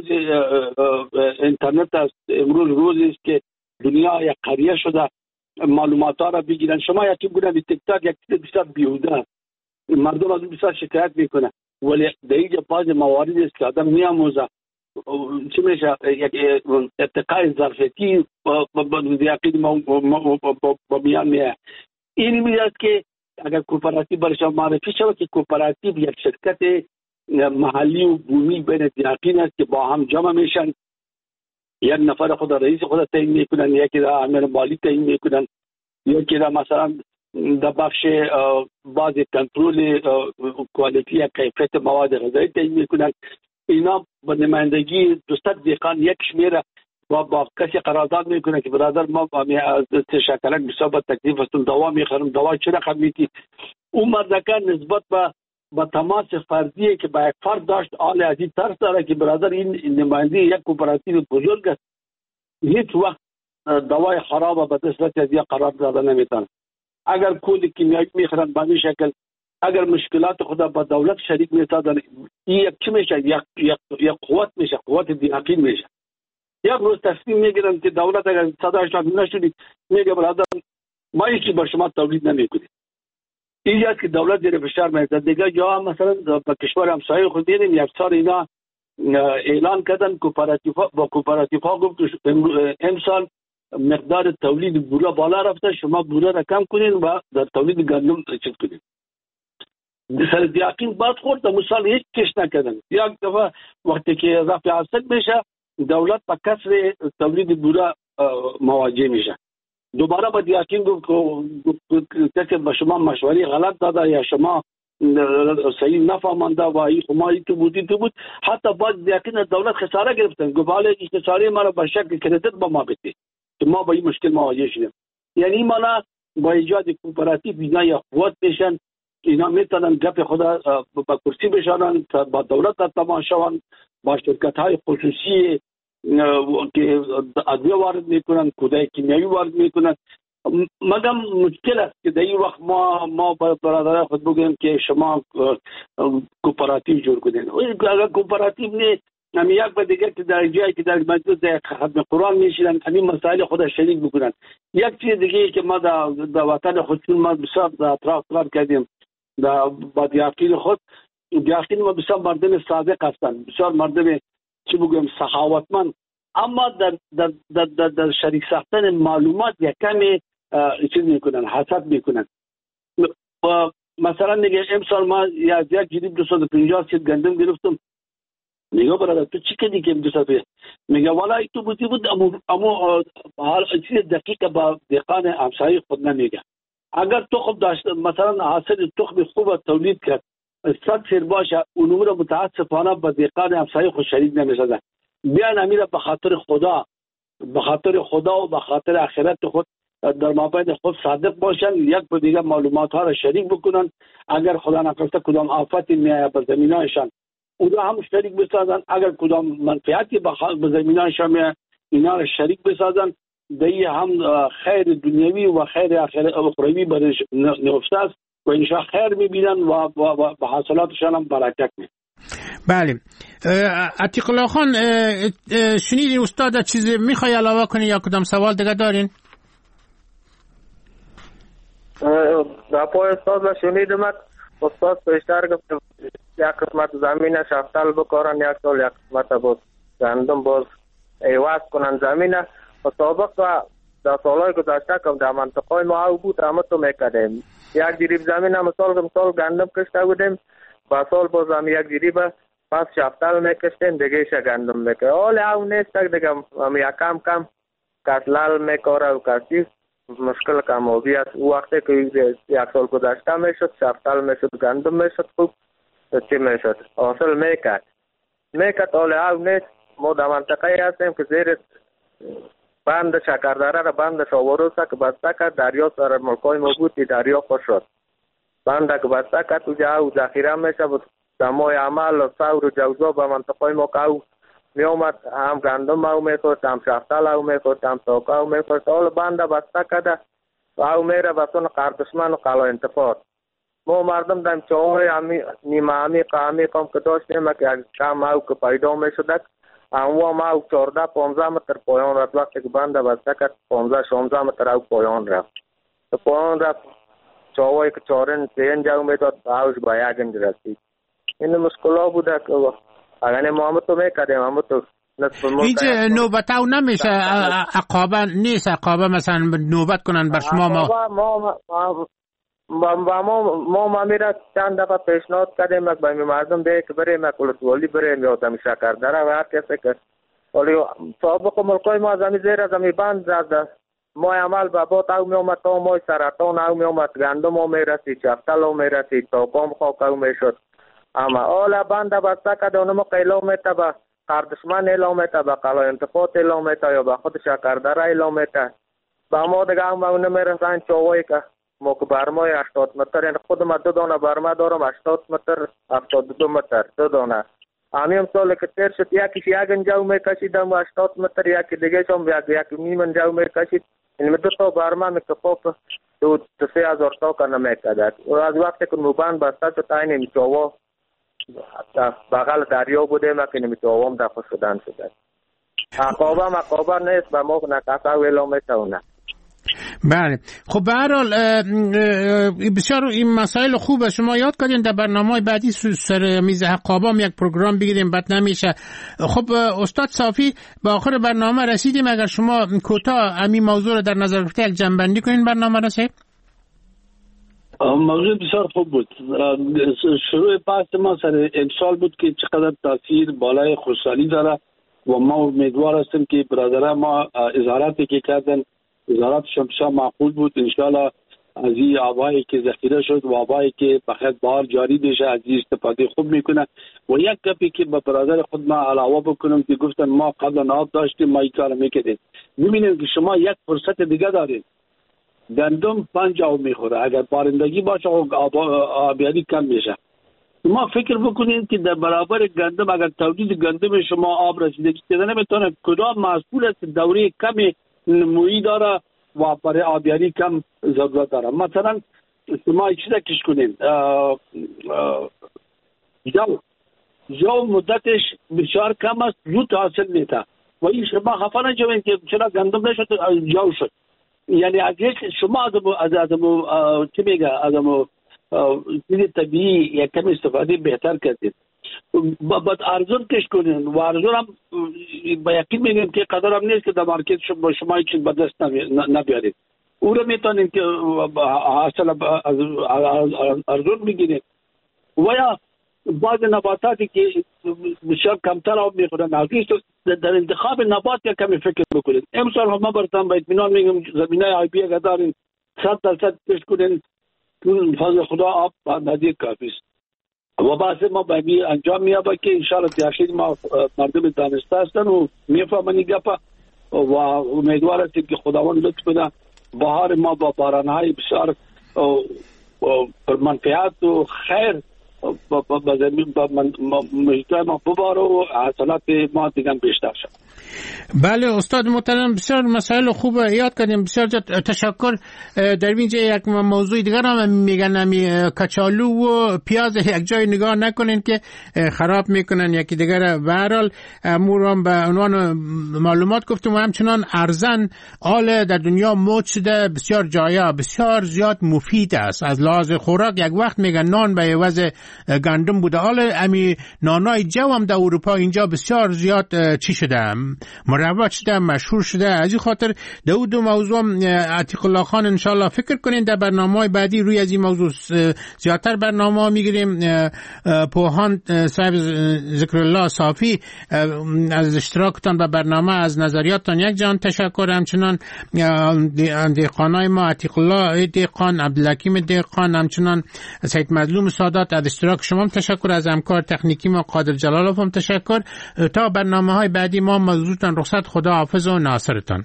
اینترنت است، امروز روزی است که دنیا یک قریه شده، معلومات ها را بگیرن. شما یکی بودن تیک تاک یک چیز بسیار بیهوده، مردم از اون بسیار شکایت میکنه، ولی در اینجا بعض موارد است که آدم میاموزه چی میشه یک ارتقای ظرفیتی با دیاقید با میان میه. این میاد که اگر کوپراتیو برشان معرفی شود که کوپراتیو یک شرکت محلی و بومی بین دیاقین است که با هم جمع میشن، یک نفر خود رئیس خود تعیین میکنن، یکی را امیر مالی تعیین میکنن، یکی را مثلا در بخش بعض کنترل کوالیتی یا کیفیت مواد غذایی تعیین میکنن. اینا با نمایندگی دوستت دیقان یک شمیر و با کسی قرارداد میکنه که برادر ما از شکلک بسیار تکلیف هستم دوا میخرم، دوا چه رقم میتی، اون مردکه نسبت به با تماس فردیه که با یک فرد داشت آل از این طرف داره که برادر این نماینده یک کوپراتیو بزرگ است، هیچ وقت دوای خراب به دست از یک قرار داده نمیتونه. اگر کود کیمیایی میخرن به این شکل، اگر مشکلات خدا با دولت شریک میسازن، این یک چی میشه؟ یک یک یک قوت میشه، قوت دیاقین میشه. یک روز تصمیم میگیرن که دولت اگر صداش نشودی میگه برادر ما هیچی با شما تولید نمیکنیم. اینجا که دولت زیر فشار میاد دیگه. یا مثلا با کشور همسایه خود دیدیم یک سال اینا اعلان کردن کوپراتیو با کوپراتیو ها گفت امسال مقدار تولید بوره بالا رفته، شما بوره را کم کنین و در تولید گندم چیز کنین. سر دیاقین بعد خورد مثال هیچ کش نکردن. یک دفعه وقتی که رفع حاصل میشه دولت با کسر تولید بوره مواجه میشه. دوباره با دیاقین گفت که به شما مشوری غلط داده یا شما صحیح نفهمانده و این خمایی تو بودی تو بود. حتی باز دیاقین دولت خساره گرفتن، گفت حالا این خساره ما را به شکل کردیت با ما بدید که ما با این مشکل مواجه شدیم. یعنی مانا با ایجاد کوپراتیو اینا یا قوت میشن، اینا میتونن گپ خدا با کرسی بشارن، با دولت تمام شوند، با شرکت های خصوصی که ادویه وارد میکنن، کودای کیمیایی وارد میکنن. مگم مشکل است که در این وقت ما ما برادران خود بگیم که شما کوپراتیو جور کنین. اگر کوپراتیو نه هم یک به دیگر که در جایی که در مجلس در ختم قرآن میشیدن همین مسائل خود شریک بکنن. یک چیز دیگه که ما در وطن خودشون ما بسیار در اطراف کار کردیم با دیاقین خود، دیاقین ما بسیار مردم صادق هستند، بسیار مردم چی بگویم سخاوتمند، اما در در در در, در شریک ساختن معلومات یک کمی چیز میکنن، حسد میکنن. مثلا میگه امسال ما از یک جریب دویست و پنجاه سیت گندم گرفتم. میگه برادر تو چی کردی که دویست و پنجاه؟ میگه والا تو بودی بود اما اما حال چیز دقیق با دهقان همسایه خود نمیگه. اگر تو خوب داشت مثلا حاصل تخم خوب تولید کرد صد سر باشه، اون رو متاسفانه با دهقان همسایه خود شریک نمیسازن. بیان امیر به خاطر خدا به خاطر خدا و به خاطر آخرت خود در مابین خود صادق باشن، یک به دیگر معلومات ها را شریک بکنن. اگر خدا نخواسته کدام آفتی میاد به زمینایشان اون را هم شریک بسازن، اگر کدام منفعتی به زمینایشان میاد اینا را شریک بسازن. دی هم خیر دنیوی و خیر اخروی برش نفسه است و انشاء خیر میبینن و به حاصلاتشان هم برکت میاد. بله. عتیق الله خان شنیدین استاد چیزی میخوای علاوه کنی یا کدام سوال دیگه دارین؟ در پای استاد شنیدم استاد پیشتر گفت یک قسمت زمین شفتل بکارن، یک سال یک قسمت باز گندم باز ایواز کنن زمینه. و سابق و در سالهای گذشته که در منطقه ما او بود همه تو میکردیم. یک جریب زمین مثال مثال گندم کشته بودیم، با سال باز هم یک جریب پس شفتل میکشتیم دیگه ایشه گندم میکرد. حال او نیست دیگه هم یک کم کم کسلال میکاره و کسی مشکل کمابی است. او وقتی که یک سال گذشته میشد شفتل میشد گندم میشد خوب چی میشد حاصل میکرد میکرد. حال او نیست. ما در منطقه هستیم که زیر بند شکردره را بند شاوروسه که بسته کرد، دریا سر ملکای ما بود دریا خوش شد. بند که بسته کرد تو جا او ذخیره میشه بود دمای عمل و سور و جوزا به منطقه ما که او می آمد هم گندم او میخورد، هم شفتل او میخورد، هم ساکه او میخورد. حال بند بسته کرده و او میره بسون قردشمن و قلا انتفاع. ما مردم دم چاهای نیمه عمیق عمیق هم که داشتیم که کم او که پیدا میشد اموا ما او چهارده پانزده متر پایان رفت. وقتی که بنده بسته کرد پانزده شانزده متر او پایان رفت. تو پایان رفت چاوایی که چارن سین جاو میداد اوش با یکن رسید. این مشکلا بوده که اگر ما هم تو میکردیم هم تو هیچ نوبت او نمیشه عقابه نیست عقابه مثلا نوبت کنن بر شما ما ما ما ما ما ما میره چند دفعه پیشنهاد کردیم که به مردم به که بریم کلتوالی بریم یا زمین شکردره و هر کسی که ولی سابق ملکای ما زمین زیر زمین بند زده ما عمل به بات او می اومد تا ما سرطان او می اومد گندم او می رسید شفتل او می رسید تاقام خاک او می شد اما حالا بند بسته کده اونم قیلو می تبه قردشمن اعلام میته، به قلعه انتفاط اعلام میته یا به خود شکردره اعلام میته. به ما دیگه هم نمیرسن چاوایی که ما که برمای هشتاد متر، یعنی خود ما دو دانه برما دارم هشتاد متر هفتاد و دو متر دو دانه. همین سال که تیر شد یکیش یک انجاو میکشیدم هشتاد متر، یکی دیگه هم یک یک نیم انجاو میکشید. این دو تا برما میکفاف دو سه هزار تا کنه میکدد. و از وقتی که موبان بسته شد این میچاوا بغل دریا بوده ما که نمیتوام دفع شدن شده. عقابه مقابه نیست به ما نکسه ویلا میتونه. بله خب به هر حال بسیار این مسائل خوبه شما یاد کردین. در برنامه بعدی سر میز عقابه هم یک پروگرام بگیریم بد نمیشه. خب استاد صافی به آخر برنامه رسیدیم. اگر شما کوتاه همین موضوع رو در نظر گرفته یک جنبندی کنین برنامه رسید. موضوع بسیار خوب بود. شروع بحث ما سر امسال بود که چقدر تاثیر بالای خوشحالی داره و ما امیدوار هستیم که برادران ما اظهاراتی که کردن اظهاراتشون بسیار معقول بود. انشاءالله از این آبایی که ذخیره شد و آبایی که بخیر بار جاری بشه از این استفاده خوب میکنه. و یک گپی که به برادر خود ما علاوه بکنم که گفتن ما قبل آب داشتیم ما این کار میکردیم. میبینیم که شما یک فرصت دیگه دارید. گندم پنجاه میخوره، اگر بارندگی باشه آبیاری کم میشه. ما فکر بکنید که در برابر گندم اگر تولید گندم شما آب رسیدگی پیدا نمیتونه، کدام مسئول است دوره کم نمویی داره و برای آبیاری کم ضرورت داره. مثلا شما چیزا کش کنید جو جو مدتش بسیار کم است، زود حاصل میده و این شما خفه نشوید که چرا گندم نشد جو شد. یعنی اگر شما از از از چی میگه از چیز طبیعی یک کمی استفاده بهتر کردید. بعد ارزون کش کنین و ارزون هم با یقین میگم که قدر هم نیست که در مارکت شما شما چیز به دست نبیارید. او رو میتونید که حاصل ارزون بگیرید. و یا بعض نباتاتی که بسیار کمتر آب میخورن در انتخاب نبات یا کمی فکر بکنید. امسال هم ما برتان با اطمینان میگم زمینه عیبی اگر دارین صد درصد کش کنین فضل خدا آب نزدیک کافی است. و بعض ما باید انجام میابه که انشاءالله تیاخیر ما مردم دانسته هستن و میفهمن این گپا و امیدوار هستیم که خداوند لطف کنه بهار ما با بارانهای بسیار پر منفعت و خیر با با زمین با مجتمع ما بباره و حاصلات ما دیگه بیشتر شد. بله استاد محترم بسیار مسائل خوب یاد کردیم. بسیار تشکر. در اینجا یک موضوع دیگر هم میگن همی کچالو و پیاز یک جای نگاه نکنین که خراب میکنن یکی دیگر. به هر حال امورم به عنوان معلومات گفتم و همچنان ارزن آل در دنیا موج شده بسیار جایا بسیار زیاد مفید است از لحاظ خوراک. یک وقت میگن نان به عوض گندم بوده، حالا امی نانای جو هم در اروپا اینجا بسیار زیاد چی شده مروج شده مشهور شده. از این خاطر دو دو موضوع عتیق الله خان انشالله فکر کنین در برنامه بعدی روی از این موضوع زیادتر برنامه میگیریم. پوهان صاحب ذکر الله صافی از اشتراکتان به برنامه از نظریاتتان یک جان تشکر. همچنان دهقانای ما عتیق الله دهقان عبدالحکیم دهقان همچنان سید مظلوم سادات از اشتراک شما تشکر. از همکار تکنیکی ما قادر جلالوف هم تشکر. تا برنامه های بعدی ما مزودتان رخصت. خدا حافظ و ناصرتان.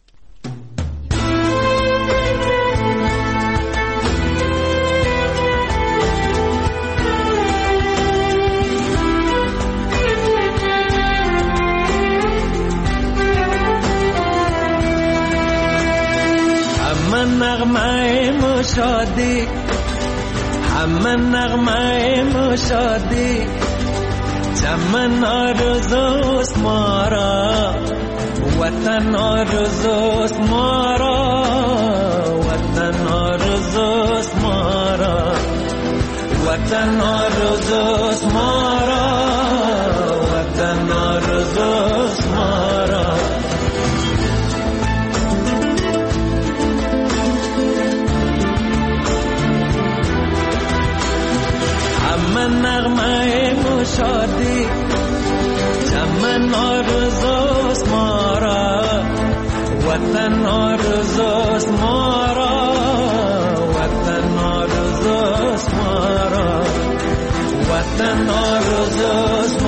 همه نغمه مشادی همه نغمه مشادی چمن آرزوست ما را وطن آرزوست ما را وطن آرزوست ما را وطن آرزوست ما را وطن آرزوست ما را. همه نغمه مشادی چمن آرزوست ما را وطن آرزوست ما را وطن آرزوست ما را وطن آرزوست